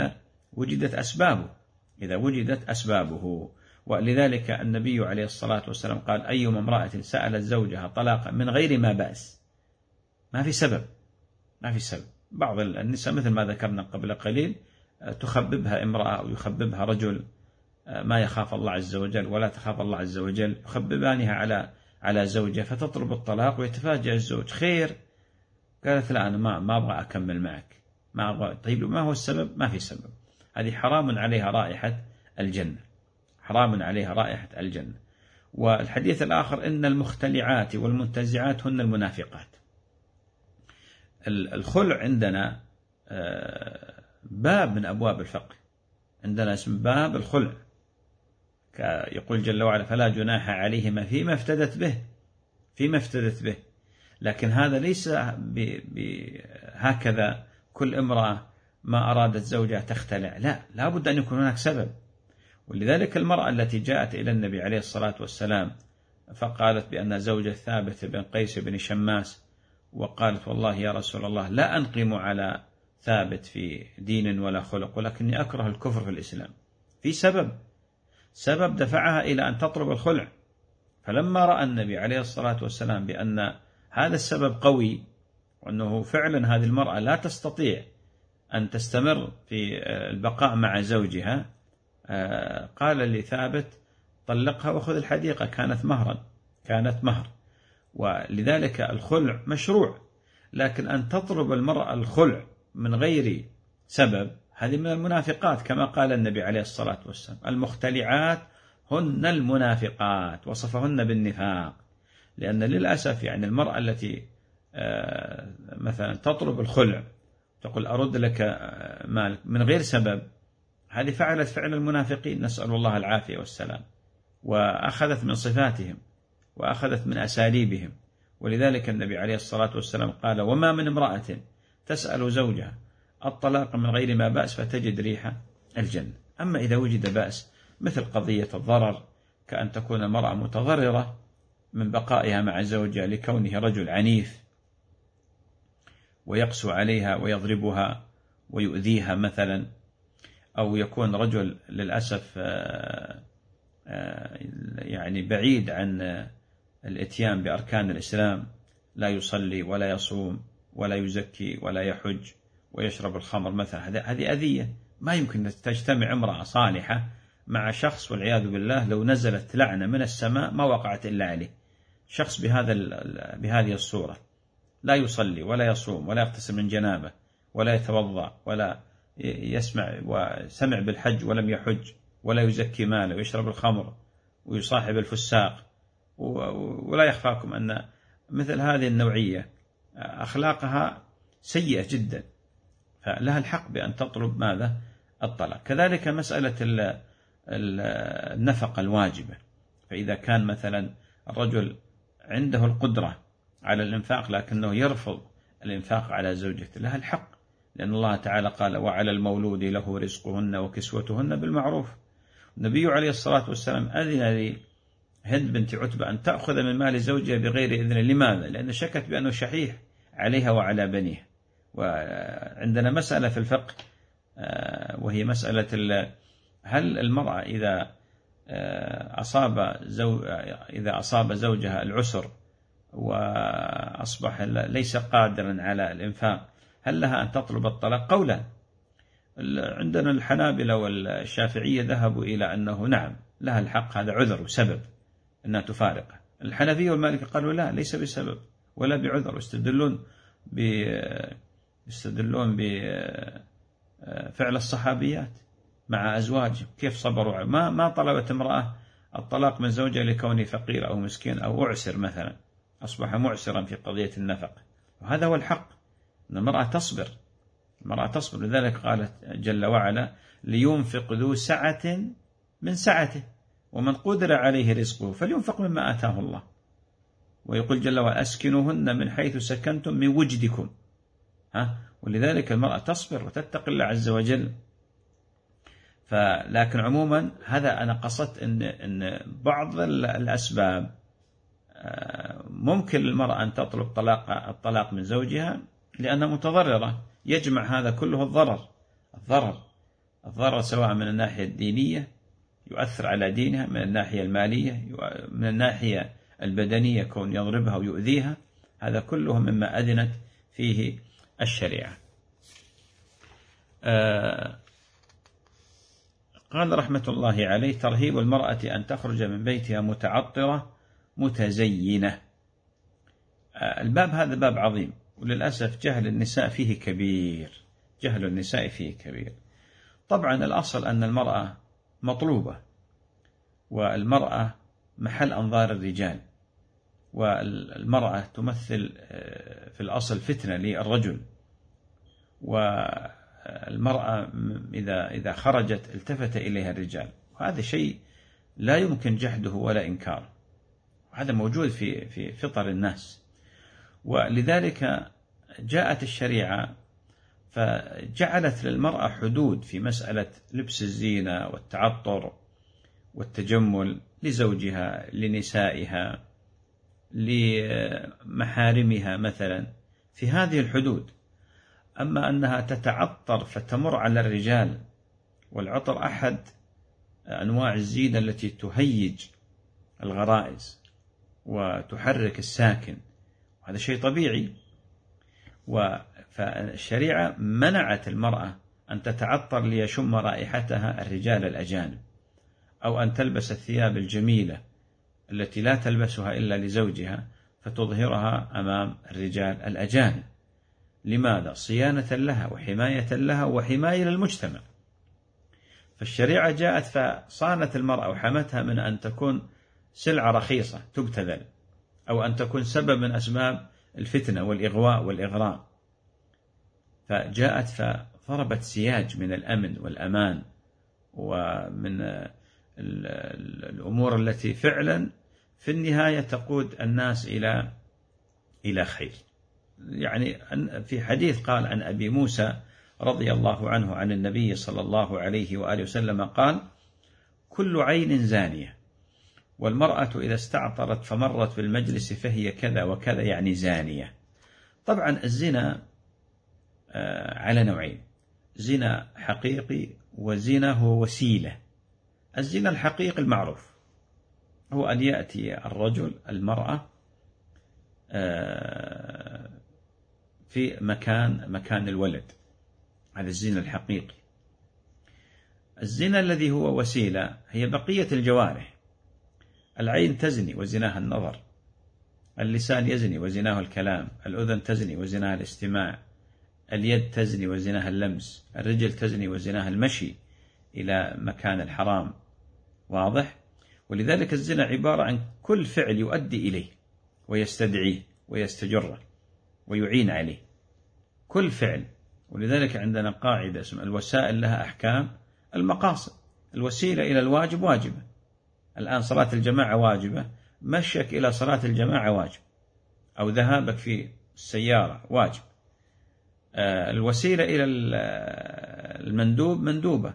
وجدت أسبابه. ولذلك النبي عليه الصلاة والسلام قال: أيما امرأة سألت زوجها طلاقا من غير ما بأس، ما في سبب. بعض النساء مثل ما ذكرنا قبل قليل تخببها امرأة أو يخببها رجل ما يخاف الله عز وجل ولا تخاف الله عز وجل، يخببانها على زوجها فتطلب الطلاق، ويتفاجأ الزوج: خير؟ قالت: لا، أنا ما أبغى أكمل معك، ما أبغى. طيب ما هو السبب؟ ما في سبب. هذه حرام عليها رائحة الجنة. والحديث الآخر: إن المختلعات والمنتزعات هن المنافقات. الخلع عندنا باب من أبواب الفقه، عندنا اسم باب الخلع، يقول جل وعلا: فلا جناح عليهما فيما افتدت به. فيما افتدت به. لكن هذا ليس هكذا كل امرأة ما أرادت زوجها تختلع، لا، لابد أن يكون هناك سبب. ولذلك المرأة التي جاءت إلى النبي عليه الصلاة والسلام فقالت بأن زوجة ثابت بن قيس بن شماس، وقالت والله يا رسول الله لا أنقم على ثابت في دين ولا خلق، ولكني أكره الكفر في الإسلام. في سبب دفعها إلى أن تطلب الخلع. فلما رأى النبي عليه الصلاة والسلام بأن هذا السبب قوي، وأنه فعلا هذه المرأة لا تستطيع أن تستمر في البقاء مع زوجها، قال لثابت طلقها وخذ الحديقة، كانت مهر. ولذلك الخلع مشروع، لكن أن تطلب المرأة الخلع من غير سبب هذه من المنافقات، كما قال النبي عليه الصلاة والسلام المختلعات هن المنافقات، وصفهن بالنفاق. لأن للأسف يعني المرأة التي مثلا تطلب الخلع تقول أرد لك مالك من غير سبب، هذه فعلت فعل المنافقين، نسأل الله العافية والسلام، وأخذت من صفاتهم وأخذت من أساليبهم. ولذلك النبي عليه الصلاة والسلام قال وما من امرأة تسأل زوجها الطلاق من غير ما بأس فتجد ريح الجنة. أما إذا وجد بأس مثل قضية الضرر، كأن تكون المرأة متضررة من بقائها مع زوجها لكونه رجل عنيف ويقسو عليها ويضربها ويؤذيها مثلا، أو يكون رجل للأسف يعني بعيد عن الإتيان بأركان الإسلام، لا يصلي ولا يصوم ولا يزكي ولا يحج ويشرب الخمر مثلا، هذه أذية. ما يمكن تجتمع امرأة صالحة مع شخص والعياذ بالله لو نزلت لعنة من السماء ما وقعت إلا عليه. شخص بهذه الصورة لا يصلي ولا يصوم ولا يغتسل من جنابه ولا يتوضأ ولا يسمع وسمع بالحج ولم يحج ولا يزكي ماله ويشرب الخمر ويصاحب الفساق، ولا يخفاكم أن مثل هذه النوعية أخلاقها سيئة جدا، فلها الحق بأن تطلب ماذا؟ الطلاق. كذلك مسألة النفقة الواجبة، فإذا كان مثلا الرجل عنده القدرة على الإنفاق لكنه يرفض الإنفاق على زوجته، لها الحق، لأن الله تعالى قال وعلى المولود له رزقهن وكسوتهن بالمعروف. النبي عليه الصلاة والسلام أذن لهند بنت عتبة أن تأخذ من مال زوجها بغير إذن. لماذا؟ لأن شكت بأنه شحيح عليها وعلى بنيها. وعندنا مسألة في الفقه وهي مسألة هل المرأة إذا أصاب زوجها العسر وأصبح ليس قادرا على الإنفاق هل لها أن تطلب الطلاق؟ قولا. عندنا الحنابلة والشافعية ذهبوا إلى أنه نعم لها الحق، هذا عذر وسبب أنها تفارقه. الحنفية والمالكية قالوا لا، ليس بسبب ولا بعذر، يستدلون بفعل الصحابيات مع أزواجهم كيف صبروا. ما طلبت امرأة الطلاق من زوجها لكونه فقير أو مسكين أو أعسر مثلا، أصبح معسرا في قضية النفقة، وهذا هو الحق أن المرأة تصبر. لذلك قالت جل وعلا لينفق ذو سعة من سعته ومن قدر عليه رزقه فلينفق مما آتاه الله. ويقول جل وعلا أسكنوهن من حيث سكنتم من وجدكم. ولذلك المرأة تصبر وتتقي الله عز وجل. لكن عموما هذا أنا قصدت أن بعض الأسباب ممكن للمرأة أن تطلب الطلاق من زوجها لأنها متضررة، يجمع هذا كله الضرر سواء من الناحية الدينية يؤثر على دينها، من الناحية المالية، من الناحية البدنية كون يضربها ويؤذيها، هذا كله مما أذنت فيه الشريعة. قال رحمة الله عليه ترهيب المرأة أن تخرج من بيتها متعطرة متزينة. الباب هذا باب عظيم، وللأسف جهل النساء فيه كبير. طبعا الأصل أن المرأة مطلوبة، والمرأة محل أنظار الرجال، والمرأة تمثل في الأصل فتنة للرجل، والمرأة إذا خرجت التفت إليها الرجال، وهذا شيء لا يمكن جحده ولا إنكاره، هذا موجود في فطر الناس. ولذلك جاءت الشريعة فجعلت للمرأة حدود في مسألة لبس الزينة والتعطر والتجمل لزوجها، لنسائها، لمحارمها مثلا، في هذه الحدود. أما أنها تتعطر فتمر على الرجال، والعطر أحد أنواع الزينة التي تهيج الغرائز وتحرك الساكن، وهذا شيء طبيعي. فالشريعة منعت المرأة أن تتعطر ليشم رائحتها الرجال الأجانب، أو أن تلبس الثياب الجميلة التي لا تلبسها إلا لزوجها فتظهرها أمام الرجال الأجانب. لماذا؟ صيانة لها وحماية لها وحماية للمجتمع. فالشريعة جاءت فصانت المرأة وحمتها من أن تكون سلعة رخيصة تبتذل، أو أن تكون سبب من أسباب الفتنة والإغواء والإغراء. فجاءت فضربت سياج من الأمن والأمان ومن الأمور التي فعلا في النهاية تقود الناس إلى خير. يعني في حديث قال عن أبي موسى رضي الله عنه عن النبي صلى الله عليه وآله وسلم قال: كل عين زانية، والمرأة إذا استعطرت فمرت بالمجلس فهي كذا وكذا، يعني زانية. طبعا الزنا على نوعين: زنا حقيقي وزنا هو وسيلة. الزنا الحقيقي المعروف هو أن يأتي الرجل المرأة في مكان الولد، هذا الزنا الحقيقي. الزنا الذي هو وسيلة هي بقية الجوارح. العين تزني وزناها النظر، اللسان يزني وزناه الكلام، الأذن تزني وزناها الاستماع، اليد تزني وزناها اللمس، الرجل تزني وزناها المشي إلى مكان الحرام. واضح؟ ولذلك الزنا عبارة عن كل فعل يؤدي إليه ويستدعيه ويستجره ويعين عليه، كل فعل. ولذلك عندنا قاعدة اسمها الوسائل لها أحكام المقاصد. الوسيلة إلى الواجب واجبة. الآن صلاة الجماعة واجبة، مشيك إلى صلاة الجماعة واجب، أو ذهابك في السيارة واجب. الوسيلة إلى المندوب مندوبة.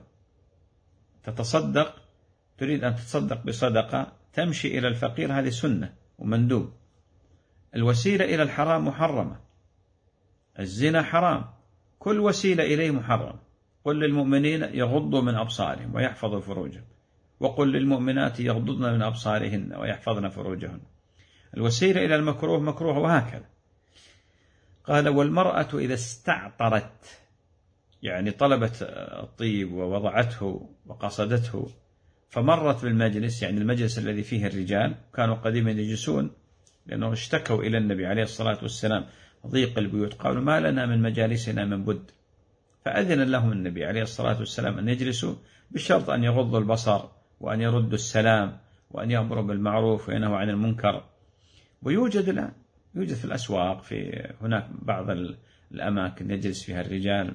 تتصدق، تريد أن تتصدق بصدقة، تمشي إلى الفقير، هذه سنة ومندوب. الوسيلة إلى الحرام محرمة. الزنا حرام، كل وسيلة إليه محرم. قل للمؤمنين يغضوا من أبصارهم ويحفظوا فروجهم، وقل للمؤمنات يغضضن من أبصارهن ويحفظن فروجهن. الوسيلة إلى المكروه مكروه، وهكذا. قال: والمرأة إذا استعطرت، يعني طلبت الطيب ووضعته وقصدته، فمرت بالمجلس، يعني المجلس الذي فيه الرجال، كانوا قديما يجلسون لأنه اشتكوا إلى النبي عليه الصلاة والسلام ضيق البيوت، قالوا: ما لنا من مجالسنا من بد. فأذن لهم النبي عليه الصلاة والسلام أن يجلسوا، بشرط أن يغضوا البصر وأن يردوا السلام وأن يأمروا بالمعروف وينهوا عن المنكر. ويوجد الآن، يوجد في الأسواق، في هناك بعض الأماكن يجلس فيها الرجال.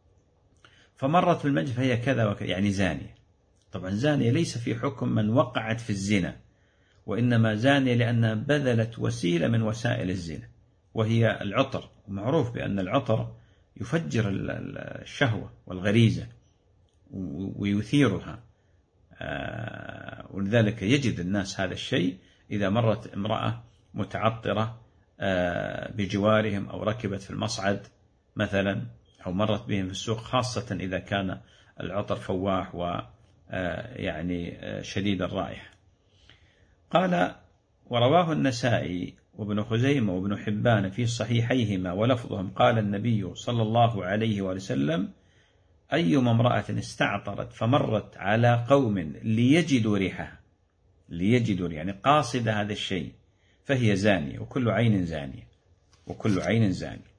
فمرت بالمجلس فهي كذا وكذا، يعني زانية. طبعا زانية ليس في حكم من وقعت في الزنا، وإنما زانية لأنها بذلت وسيلة من وسائل الزنا، وهي العطر. معروف بأن العطر يفجر الشهوة والغريزة ويثيرها، ولذلك يجد الناس هذا الشيء إذا مرت امرأة متعطرة بجوارهم، أو ركبت في المصعد مثلا، أو مرت بهم في السوق، خاصة إذا كان العطر فواح ويعني شديد الرائحة. قال: ورواه النسائي وابن خزيمة وابن حبان في صحيحيهما ولفظهم قال النبي صلى الله عليه وسلم: أيما امرأة استعطرت فمرت على قوم ليجدوا ريحها، ليجدوا يعني قاصد هذا الشيء، فهي زانية، وكل عين زانية، وكل عين زانية.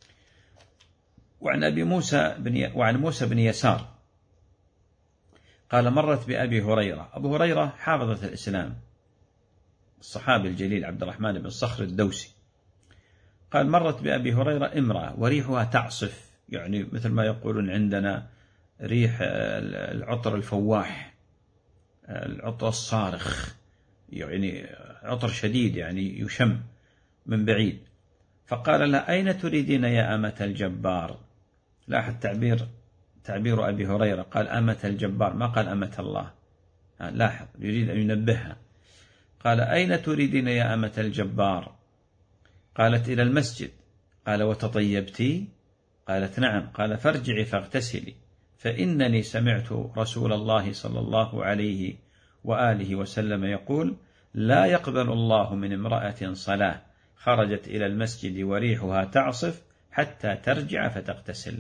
وعن موسى بن يسار قال: مرت بأبي هريرة. أبو هريرة حافظة الإسلام، الصحابي الجليل عبد الرحمن بن صخر الدوسي. قال: مرت بأبي هريرة امرأة وريحها تعصف، يعني مثل ما يقولون عندنا ريح العطر الفواح، العطر الصارخ، يعني عطر شديد يعني يشم من بعيد. فقال لها: أين تريدين يا أمة الجبار؟ لاحظ تعبير أبي هريرة، قال أمة الجبار ما قال أمة الله. لاحظ، يريد أن ينبهها. قال: أين تريدين يا أمة الجبار؟ قالت: إلى المسجد. قال: وتطيبتي؟ قالت: نعم. قال: فارجعي فاغتسلي، فإنني سمعت رسول الله صلى الله عليه وآله وسلم يقول: لا يقبل الله من امرأة صلاة خرجت إلى المسجد وريحها تعصف حتى ترجع فتغتسل.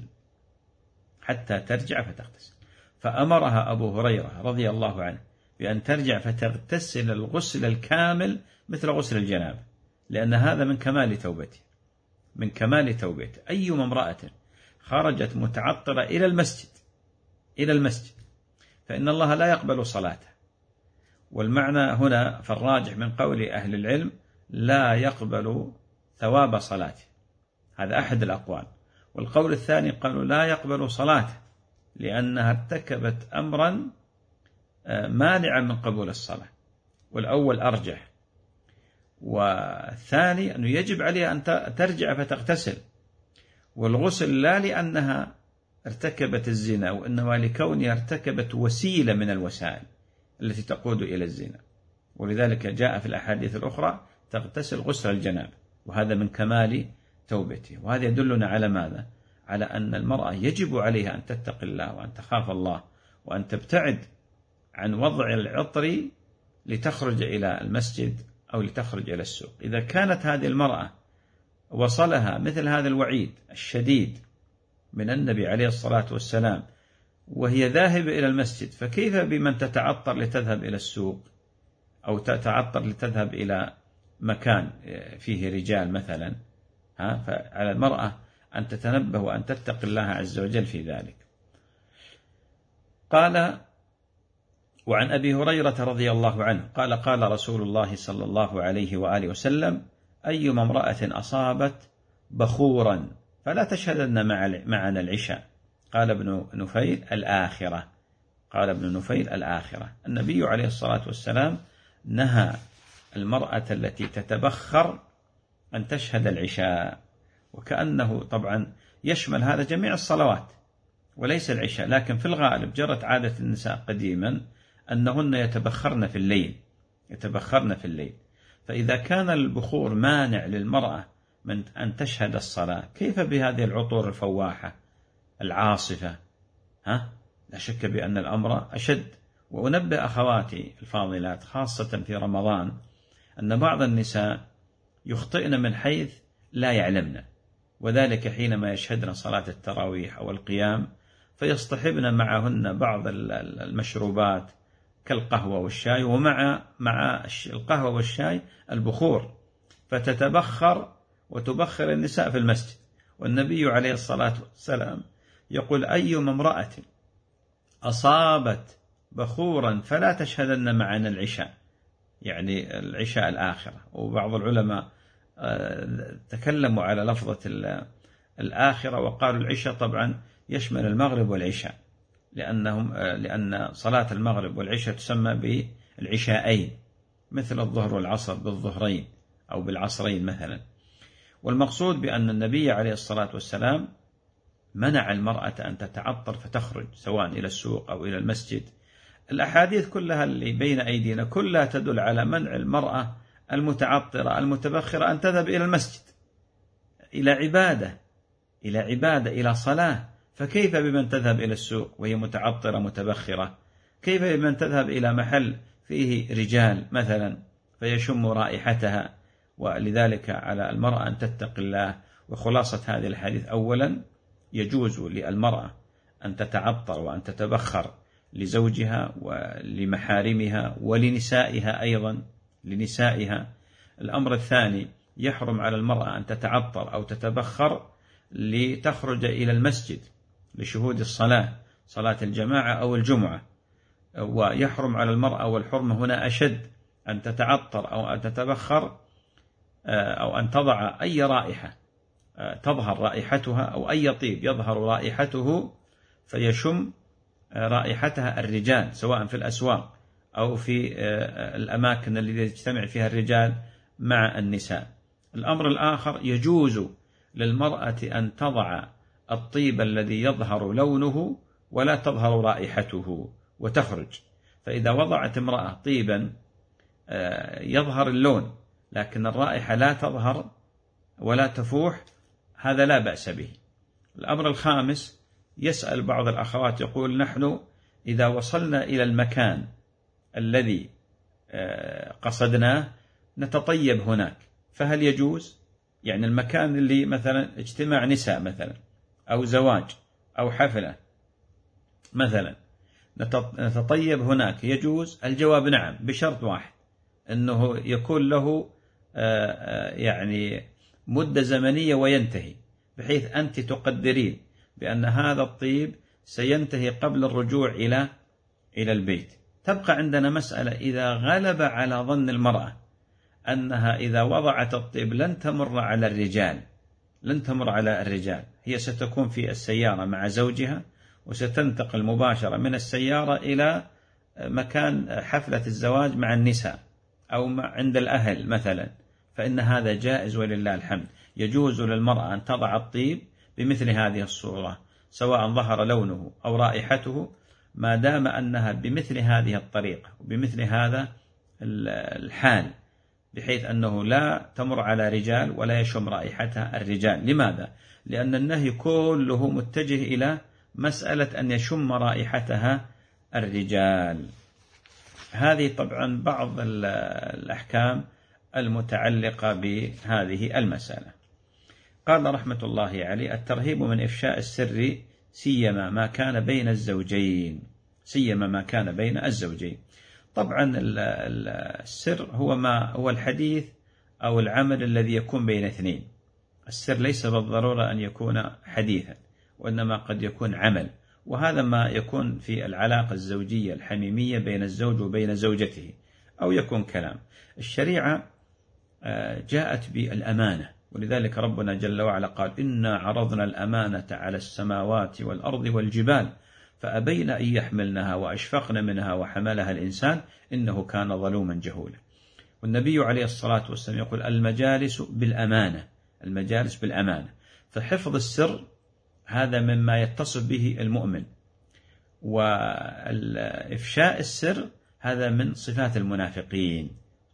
فأمرها أبو هريرة رضي الله عنه بأن ترجع فتغتسل الغسل الكامل مثل غسل الجنابة، لأن هذا من كمال توبته. أيما امرأة خرجت متعطرة إلى المسجد فإن الله لا يقبل صلاتها. والمعنى هنا فالراجح من قول أهل العلم لا يقبل ثواب صلاته، هذا أحد الأقوال. والقول الثاني قالوا لا يقبل صلاته لأنها ارتكبت أمرا مانعا من قبول الصلاة، والأول أرجح. والثاني أنه يجب عليها أن ترجع فتغتسل، والغسل لا لأنها ارتكبت الزنا، وإنما لكونها ارتكبت وسيلة من الوسائل التي تقود إلى الزنا، ولذلك جاء في الأحاديث الأخرى تغتسل غسل الجنابة، وهذا من كمال توبته. وهذا يدلنا على ماذا؟ على أن المرأة يجب عليها أن تتقي الله وأن تخاف الله وأن تبتعد عن وضع العطر لتخرج إلى المسجد أو لتخرج إلى السوق. إذا كانت هذه المرأة وصلها مثل هذا الوعيد الشديد من النبي عليه الصلاة والسلام وهي ذاهبة إلى المسجد، فكيف بمن تتعطر لتذهب إلى السوق أو تتعطر لتذهب إلى مكان فيه رجال مثلا؟ فعلى المرأة أن تتنبه وأن تتقي الله عز وجل في ذلك. قال: وعن أبي هريرة رضي الله عنه قال: قال رسول الله صلى الله عليه وآله وسلم: أيما امرأة أصابت بخورا فلا تشهدن معنا العشاء. قال ابن نفيل الآخرة. النبي عليه الصلاة والسلام نهى المرأة التي تتبخر أن تشهد العشاء، وكأنه طبعا يشمل هذا جميع الصلوات وليس العشاء، لكن في الغالب جرت عادة النساء قديما أنهن يتبخرن في الليل. فإذا كان البخور مانع للمرأة من أن تشهد الصلاة، كيف بهذه العطور الفواحة العاصفة؟ لا شك بأن الأمر أشد. وأنبه أخواتي الفاضلات خاصة في رمضان أن بعض النساء يخطئن من حيث لا يعلمن، وذلك حينما يشهدن صلاة التراويح أو القيام فيصطحبن معهن بعض المشروبات كالقهوة والشاي، ومع القهوة والشاي البخور، فتتبخر وتبخر النساء في المسجد. والنبي عليه الصلاة والسلام يقول: أيما امرأة أصابت بخورا فلا تشهدن معنا العشاء، يعني العشاء الآخرة. وبعض العلماء تكلموا على لفظة الآخرة وقالوا العشاء طبعا يشمل المغرب والعشاء، لأن صلاة المغرب والعشاء تسمى بالعشاءين، مثل الظهر والعصر بالظهرين أو بالعصرين مثلا. والمقصود بأن النبي عليه الصلاة والسلام منع المرأة أن تتعطر فتخرج سواء إلى السوق أو إلى المسجد. الأحاديث كلها اللي بين أيدينا كلها تدل على منع المرأة المتعطرة المتبخرة أن تذهب إلى المسجد إلى عبادة إلى صلاة. فكيف بمن تذهب إلى السوق وهي متعطرة متبخرة؟ كيف بمن تذهب إلى محل فيه رجال مثلا فيشم رائحتها؟ ولذلك على المرأة أن تتقي الله. وخلاصة هذه الحديث: أولا يجوز للمرأة أن تتعطر وأن تتبخر لزوجها ولمحارمها ولنسائها أيضا لنسائها. الأمر الثاني: يحرم على المرأة أن تتعطر أو تتبخر لتخرج إلى المسجد لشهود الصلاة، صلاة الجماعة أو الجمعة. ويحرم على المرأة، والحرمة هنا أشد، أن تتعطر أو أن تتبخر أو أن تضع أي رائحة تظهر رائحتها أو أي طيب يظهر رائحته فيشم رائحتها الرجال سواء في الأسواق أو في الأماكن التي يجتمع فيها الرجال مع النساء. الأمر الآخر، يجوز للمرأة أن تضع الطيب الذي يظهر لونه ولا تظهر رائحته وتخرج. فإذا وضعت امرأة طيبا يظهر اللون لكن الرائحة لا تظهر ولا تفوح، هذا لا بأس به. الأمر الخامس، يسأل بعض الأخوات يقول: نحن إذا وصلنا إلى المكان الذي قصدناه نتطيب هناك، فهل يجوز؟ يعني المكان اللي مثلا اجتماع نساء مثلا أو زواج أو حفلة مثلا نتطيب هناك، يجوز؟ الجواب نعم، بشرط واحد، أنه يكون له يعني مدة زمنية وينتهي، بحيث أنت تقدرين بأن هذا الطيب سينتهي قبل الرجوع إلى البيت. تبقى عندنا مسألة، إذا غلب على ظن المرأة أنها إذا وضعت الطيب لن تمر على الرجال، هي ستكون في السيارة مع زوجها وستنتقل مباشرة من السيارة إلى مكان حفلة الزواج مع النساء أو عند الأهل مثلا، فإن هذا جائز ولله الحمد. يجوز للمرأة أن تضع الطيب بمثل هذه الصورة سواء ظهر لونه أو رائحته، ما دام أنها بمثل هذه الطريقة وبمثل هذا الحال، بحيث أنه لا تمر على رجال ولا يشم رائحتها الرجال. لماذا؟ لأن النهي كله متجه إلى مسألة أن يشم رائحتها الرجال. هذه طبعا بعض الأحكام المتعلقة بهذه المسألة. قال رحمة الله عليه: الترهيب من إفشاء السر سيما ما كان بين الزوجين. طبعا السر هو الحديث أو العمل الذي يكون بين اثنين. السر ليس بالضرورة أن يكون حديثا، وإنما قد يكون عمل، وهذا ما يكون في العلاقة الزوجية الحميمية بين الزوج وبين زوجته، أو يكون كلام. الشريعة جاءت بالأمانة، ولذلك ربنا جل وعلا قال: إنا عرضنا الأمانة على السماوات والأرض والجبال فأبين أن يحملنها وأشفقن منها وحملها الإنسان إنه كان ظلوما جهولا. والنبي عليه الصلاة والسلام يقول: المجالس بالأمانة. فحفظ السر هذا مما يتصف به المؤمن، وإفشاء السر هذا من صفات المنافقين،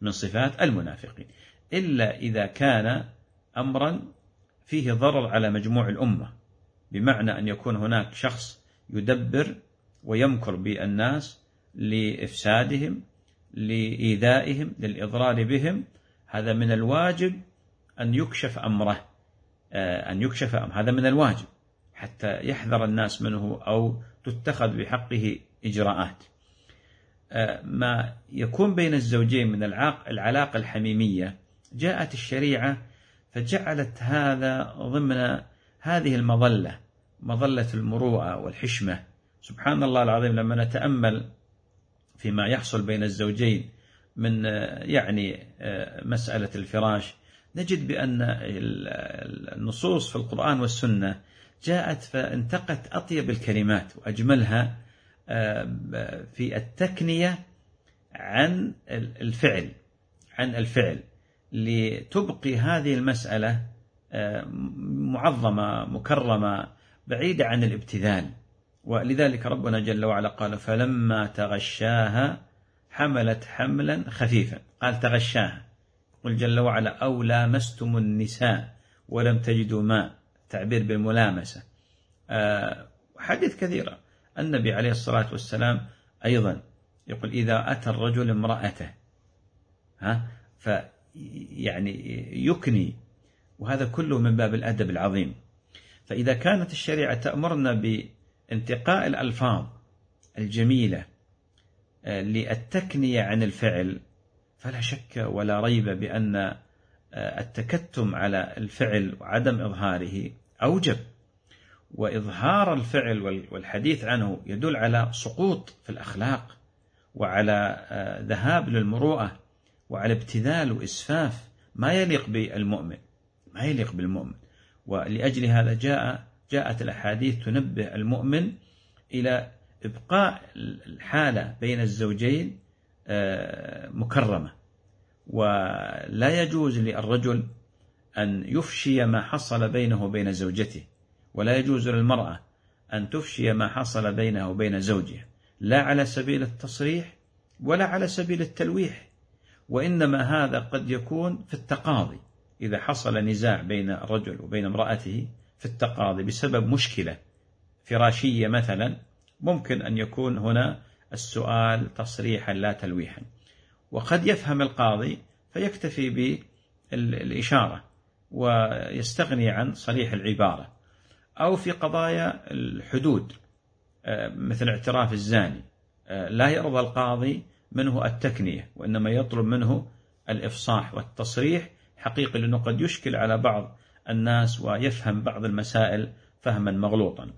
إلا إذا كان أمرا فيه ضرر على مجموع الأمة، بمعنى أن يكون هناك شخص يدبر ويمكر بالناس لإفسادهم، لإيذائهم، للإضرار بهم، هذا من الواجب أن يكشف أمره، هذا من الواجب حتى يحذر الناس منه أو تتخذ بحقه إجراءات. ما يكون بين الزوجين من العلاقة الحميمية، جاءت الشريعة فجعلت هذا ضمن هذه مظلة المروءة والحشمة. سبحان الله العظيم، لما نتأمل فيما يحصل بين الزوجين من مسألة الفراش، نجد بأن النصوص في القرآن والسنة جاءت فانتقت أطيب الكلمات وأجملها في التكنية عن الفعل لتبقي هذه المسألة معظمة مكرمة بعيدة عن الابتذال. ولذلك ربنا جل وعلا قال: فلما تغشاها حملت حملا خفيفا. قال تغشاها، قل جل وعلا: أو لامستم النساء ولم تجدوا ماء، تعبير بالملامسة. حديث كثيرة. النبي عليه الصلاة والسلام أيضا يقول: إذا أتى الرجل امرأته يكني، وهذا كله من باب الأدب العظيم. فإذا كانت الشريعة تأمرنا بانتقاء الألفاظ الجميلة للتكنية عن الفعل، فلا شك ولا ريب بأن التكتم على الفعل وعدم إظهاره أوجب، وإظهار الفعل والحديث عنه يدل على سقوط في الأخلاق، وعلى ذهاب للمروءة، وعلى ابتذال وإسفاف ما يليق بالمؤمن. ولأجل هذا جاءت الأحاديث تنبه المؤمن إلى إبقاء الحالة بين الزوجين مكرمة، ولا يجوز للرجل أن يفشي ما حصل بينه وبين زوجته، ولا يجوز للمرأة أن تفشي ما حصل بينه وبين زوجها، لا على سبيل التصريح ولا على سبيل التلويح، وإنما هذا قد يكون في التقاضي. إذا حصل نزاع بين الرجل وبين امرأته في التقاضي بسبب مشكلة فراشية مثلا، ممكن أن يكون هنا السؤال تصريحا لا تلويحا، وقد يفهم القاضي فيكتفي بالإشارة ويستغني عن صريح العبارة. أو في قضايا الحدود مثل اعتراف الزاني، لا يرضى القاضي منه التكنية، وإنما يطلب منه الإفصاح والتصريح حقيقي، لأنه قد يشكل على بعض الناس ويفهم بعض المسائل فهما مغلوطا.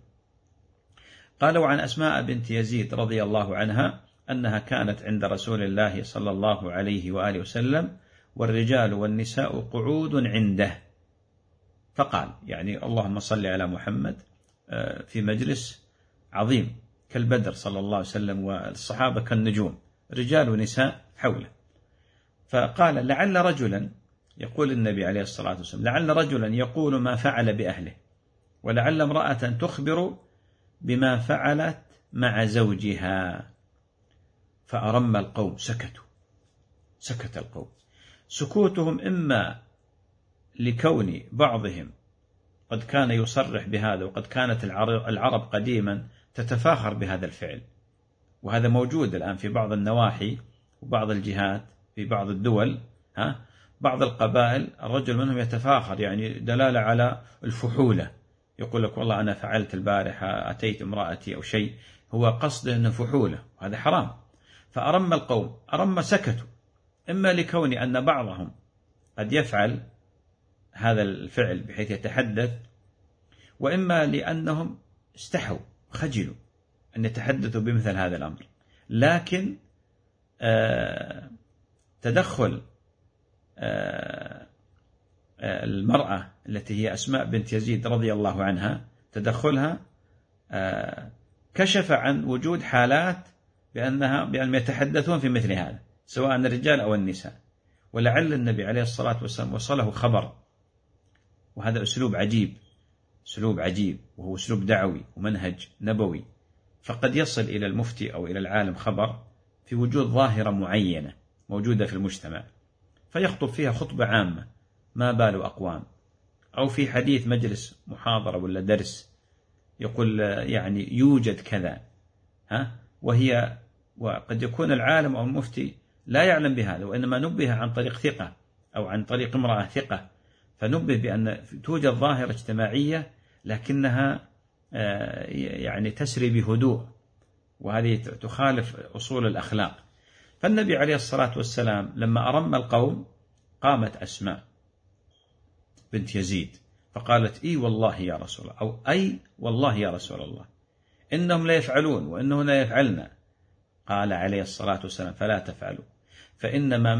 قالوا عن أسماء بنت يزيد رضي الله عنها أنها كانت عند رسول الله صلى الله عليه وآله وسلم والرجال والنساء قعود عنده، فقال يعني اللهم صل على محمد، في مجلس عظيم كالبدر صلى الله عليه وسلم والصحابة كالنجوم، رجال ونساء حوله، فقال لعل رجلا، يقول النبي عليه الصلاة والسلام لعل رجلا يقول ما فعل بأهله، ولعل امرأة تخبر بما فعلت مع زوجها. فأرم القوم، سكت القوم، سكوتهم إما لكون بعضهم قد كان يصرح بهذا، وقد كانت العرب قديما تتفاخر بهذا الفعل، وهذا موجود الآن في بعض النواحي وبعض الجهات في بعض الدول، بعض القبائل الرجل منهم يتفاخر، يعني دلالة على الفحولة، يقول لك والله أنا فعلت البارحة أتيت امرأتي أو شيء، هو قصده أنه فحولة، وهذا حرام. فأرم القوم، سكتوا، إما لكون أن بعضهم قد يفعل هذا الفعل بحيث يتحدث، وإما لأنهم استحوا خجلوا أن يتحدثوا بمثل هذا الأمر. لكن تدخل المرأة التي هي أسماء بنت يزيد رضي الله عنها، تدخلها كشف عن وجود حالات بأنهم يتحدثون في مثل هذا، سواء الرجال أو النساء، ولعل النبي عليه الصلاة والسلام وصله خبر، وهذا أسلوب عجيب، وهو أسلوب دعوي ومنهج نبوي، فقد يصل إلى المفتي أو إلى العالم خبر في وجود ظاهرة معينة موجودة في المجتمع، فيخطب فيها خطبة عامة، ما بال أقوام، أو في حديث مجلس محاضرة ولا درس يقول يعني يوجد كذا، وقد يكون العالم أو المفتي لا يعلم بهذا، وإنما نبه عن طريق ثقة أو عن طريق امرأة ثقة، فنبه بأن توجد ظاهرة اجتماعية لكنها يعني تسري بهدوء، وهذه تخالف أصول الأخلاق. فالنبي عليه الصلاة والسلام لما أرم القوم قامت أسماء بنت يزيد فقالت إي والله يا رسول الله، أو أي والله يا رسول الله إنهم لا يفعلون وإنه لا يفعلن. قال عليه الصلاة والسلام فلا تفعلوا، فإنما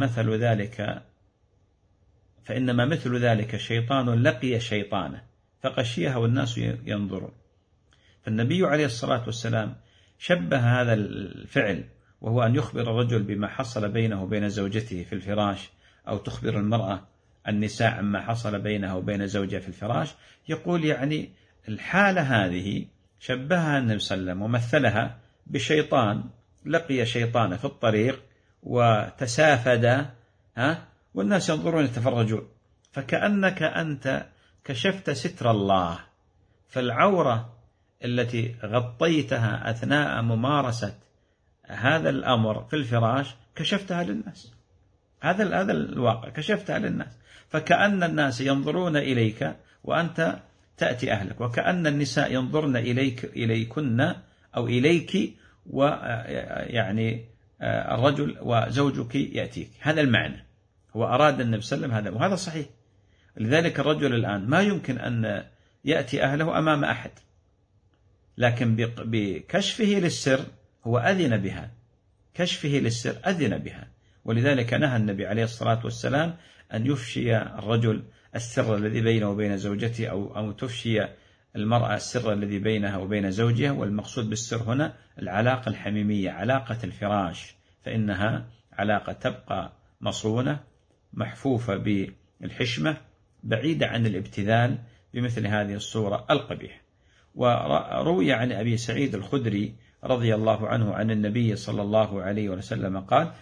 مثل ذلك شيطان لقي شيطانه فغشيها والناس ينظرون. فالنبي عليه الصلاة والسلام شبه هذا الفعل، وهو أن يخبر الرجل بما حصل بينه وبين زوجته في الفراش، أو تخبر المرأة النساء عما حصل بينها وبين زوجها في الفراش. يقول يعني الحالة هذه شبهها النبي صلى الله عليه وسلم ومثلها بشيطان لقي شيطانه في الطريق وتسافد، والناس ينظرون يتفرجون، فكأنك أنت كشفت ستر الله، فالعورة التي غطيتها أثناء ممارسة هذا الأمر في الفراش كشفتها للناس، هذا الواقع كشفتها للناس، فكأن الناس ينظرون إليك وأنت تأتي أهلك، وكأن النساء ينظرن إليكن أو إليك، ويعني الرجل وزوجك يأتيك. هذا المعنى هو أراد النبي صلى الله عليه وسلم هذا، وهذا صحيح. لذلك الرجل الآن ما يمكن أن يأتي أهله أمام أحد، لكن بكشفه للسر هو أذن بها، كشفه للسر أذن بها. ولذلك نهى النبي عليه الصلاة والسلام أن يفشي الرجل السر الذي بينه وبين زوجته، أو تفشي المرأة السر الذي بينها وبين زوجها. والمقصود بالسر هنا العلاقة الحميمية، علاقة الفراش، فإنها علاقة تبقى مصونة محفوفة بالحشمة بعيدة عن الابتذال بمثل هذه الصورة القبيحة. وروي عن أبي سعيد الخدري رضي الله عنه عن النبي صلى الله عليه وسلم قال: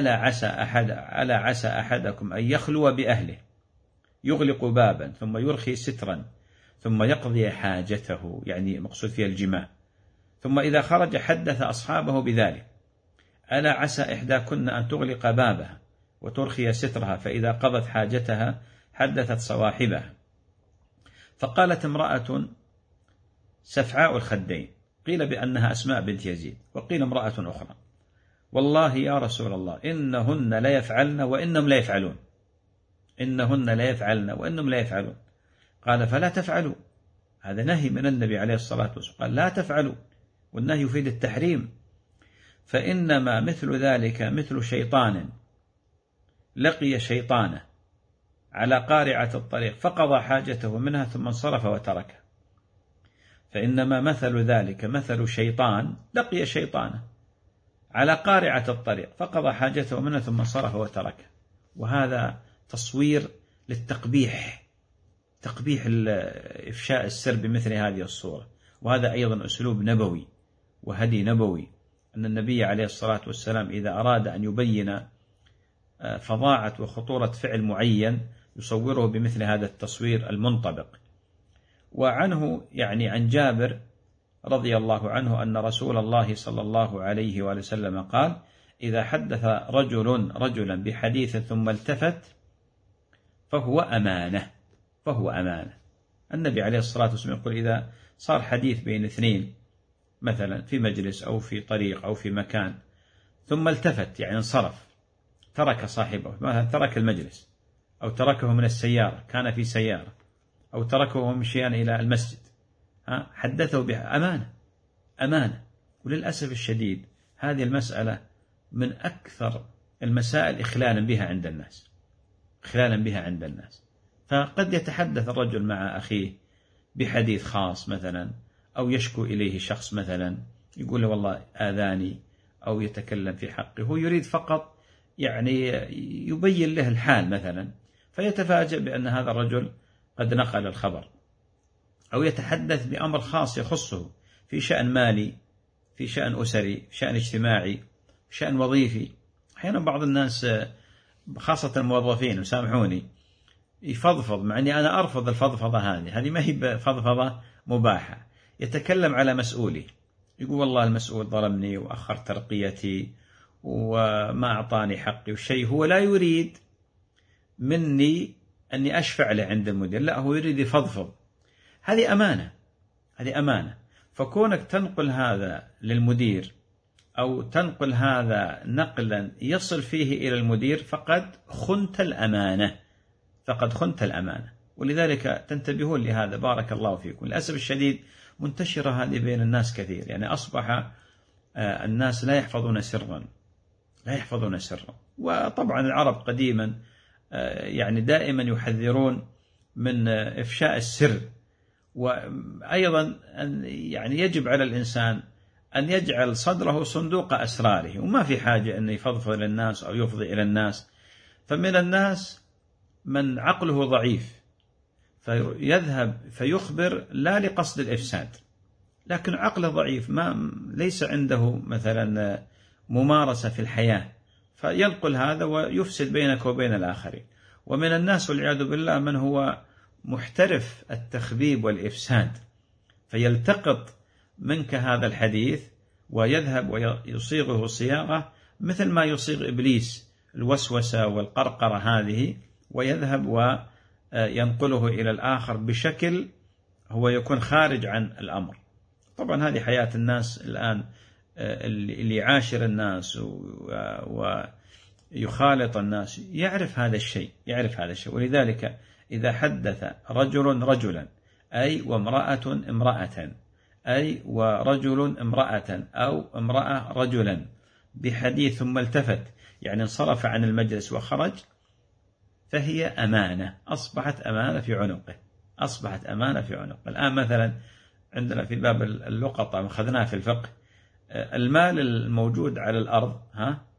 ألا عسى أحدكم أن يخلو بأهله يغلق بابا ثم يرخي سترا ثم يقضي حاجته، يعني مقصود فيها الجماع، ثم إذا خرج حدث أصحابه بذلك. ألا عسى إحداكن أن تغلق بابها وترخي سترها فإذا قضت حاجتها حدثت صواحبها. فقالت امرأة سفعاء الخدين، قيل بأنها أسماء بنت يزيد، وقيل امرأة أخرى: والله يا رسول الله إنهن لا يفعلن وإنهم لا يفعلون، إنهن لا يفعلن وإنهم لا يفعلون. قال: فلا تفعلوا. هذا نهي من النبي عليه الصلاة والسلام، قال: لا تفعلوا، والنهي يفيد التحريم. فإنما مثل ذلك مثل شيطان لقي شيطانه على قارعة الطريق فقضى حاجته منها ثم انصرف وتركه. فإنما مثل ذلك مثل شيطان لقي شيطانه على قارعة الطريق فقضى حاجته منها ثم انصرف وتركه. وهذا تصوير للتقبيح، تقبيح إفشاء السر بمثل هذه الصورة. وهذا أيضا أسلوب نبوي وهدي نبوي، أن النبي عليه الصلاة والسلام إذا أراد أن يبين فظاعة وخطورة فعل معين يصوره بمثل هذا التصوير المنطبق. وعنه يعني عن جابر رضي الله عنه أن رسول الله صلى الله عليه وسلم قال: إذا حدث رجل رجلا بحديث ثم التفت فهو أمانة، فهو أمانة. النبي عليه الصلاة والسلام يقول: إذا صار حديث بين اثنين مثلا في مجلس أو في طريق أو في مكان ثم التفت يعني انصرف، ترك صاحبه، مثلا ترك المجلس أو تركه من السيارة، كان في سيارة، أو تركه مشيا إلى المسجد، حدثه بأمانة، أمانة. وللأسف الشديد هذه المسألة من أكثر المسائل إخلالا بها عند الناس، إخلالا بها عند الناس. فقد يتحدث الرجل مع أخيه بحديث خاص مثلا، أو يشكو إليه شخص مثلا يقول له والله آذاني، أو يتكلم في حقه، هو يريد فقط يعني يبين له الحال مثلا، فيتفاجأ بأن هذا الرجل قد نقل الخبر، أو يتحدث بأمر خاص يخصه في شأن مالي، في شأن أسري، في شأن اجتماعي، في شأن وظيفي. أحيانا بعض الناس خاصة الموظفين وسامحوني يفضفض، مع أني أنا أرفض الفضفضة هذه ما هي فضفضة مباحة. يتكلم على مسؤولي، يقول والله المسؤول ظلمني وأخر ترقيتي وما أعطاني حقي، والشيء هو لا يريد مني أني أشفع له عند المدير، لا هو يريد يفضفض. هذه أمانة، هذه أمانة. فكونك تنقل هذا للمدير أو تنقل هذا نقلا يصل فيه إلى المدير فقد خنت الأمانة، فقد خنت الأمانة. ولذلك تنتبهون لهذا بارك الله فيكم. للأسف الشديد منتشرة هذه بين الناس كثير، يعني أصبح الناس لا يحفظون سرا، لا يحفظون سرا. وطبعا العرب قديما يعني دائما يحذرون من إفشاء السر. وأيضا يعني يجب على الإنسان أن يجعل صدره صندوق أسراره، وما في حاجة أن يفضفض للناس أو يفضي إلى الناس. فمن الناس من عقله ضعيف فيذهب فيخبر لا لقصد الإفساد، لكن عقله ضعيف، ليس عنده مثلا ممارسة في الحياة، فينقل هذا ويفسد بينك وبين الآخرين. ومن الناس والعياذ بالله من هو محترف التخبيب والإفساد، فيلتقط منك هذا الحديث ويذهب ويصيغه صياغة مثل ما يصيغ إبليس الوسوسة والقرقرة هذه، ويذهب وينقله إلى الآخر بشكل هو يكون خارج عن الأمر. طبعا هذه حياة الناس الآن، اللي يعاشر الناس ويخالط الناس يعرف هذا الشيء، يعرف هذا الشيء. ولذلك إذا حدث رجل رجلا أي وامرأة امرأة، أي ورجل امرأة أو امرأة رجلا بحديث ثم التفت يعني انصرف عن المجلس وخرج، فهي أمانة، أصبحت أمانة في عنقه، أصبحت أمانة في عنقه. الآن مثلا عندنا في باب اللقطة أخذناه في الفقه، المال الموجود على الأرض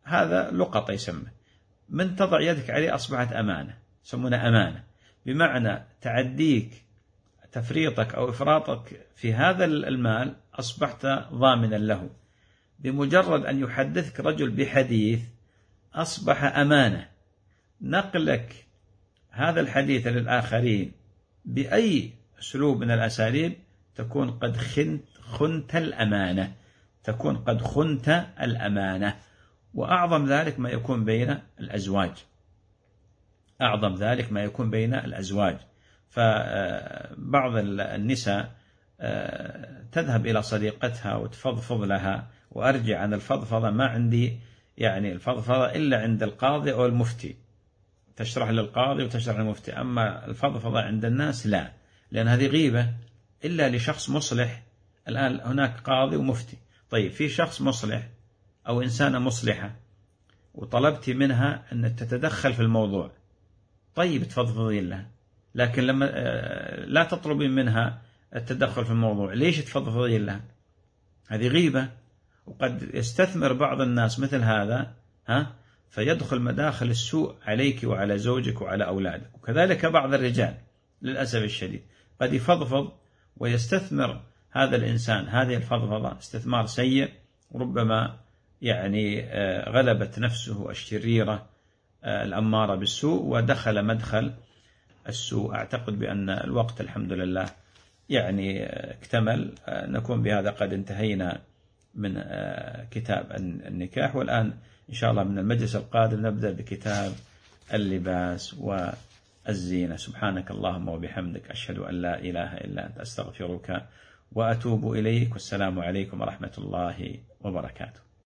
هذا لقطة يسمى. من تضع يدك عليه أصبحت أمانة، يسمونها أمانة، بمعنى تعديك تفريطك أو إفراطك في هذا المال أصبحت ضامنا له. بمجرد أن يحدثك رجل بحديث أصبح أمانة، نقلك هذا الحديث للآخرين بأي أسلوب من الأساليب تكون قد خنت الأمانة، تكون قد خنت الأمانة. وأعظم ذلك ما يكون بين الأزواج، أعظم ذلك ما يكون بين الأزواج. فبعض النساء تذهب إلى صديقتها وتفضفض لها، وأرجع عن الفضفضة ما عندي يعني الفضفضة إلا عند القاضي أو المفتي، تشرح للقاضي وتشرح للمفتي، أما الفضفضة عند الناس لا، لأن هذه غيبة إلا لشخص مصلح. الآن هناك قاضي ومفتي، طيب في شخص مصلح أو إنسانة مصلحة وطلبت منها أن تتدخل في الموضوع، طيب تفضفضين لها، لكن لما لا تطلبين منها التدخل في الموضوع ليش تفضفضين لها؟ هذه غيبة. وقد يستثمر بعض الناس مثل هذا فيدخل مداخل السوء عليك وعلى زوجك وعلى أولادك. وكذلك بعض الرجال للأسف الشديد قد يفضفض ويستثمر هذا الإنسان هذه الفضفضة استثمار سيء، وربما يعني غلبت نفسه الشريرة الأمارة بالسوء ودخل مدخل السوء. أعتقد بأن الوقت الحمد لله يعني اكتمل، نكون بهذا قد انتهينا من كتاب النكاح، والآن إن شاء الله من المجلس القادم نبدأ بكتاب اللباس والزينة. سبحانك اللهم وبحمدك، أشهد أن لا إله إلا أنت، أستغفرك وأتوب إليك، والسلام عليكم ورحمة الله وبركاته.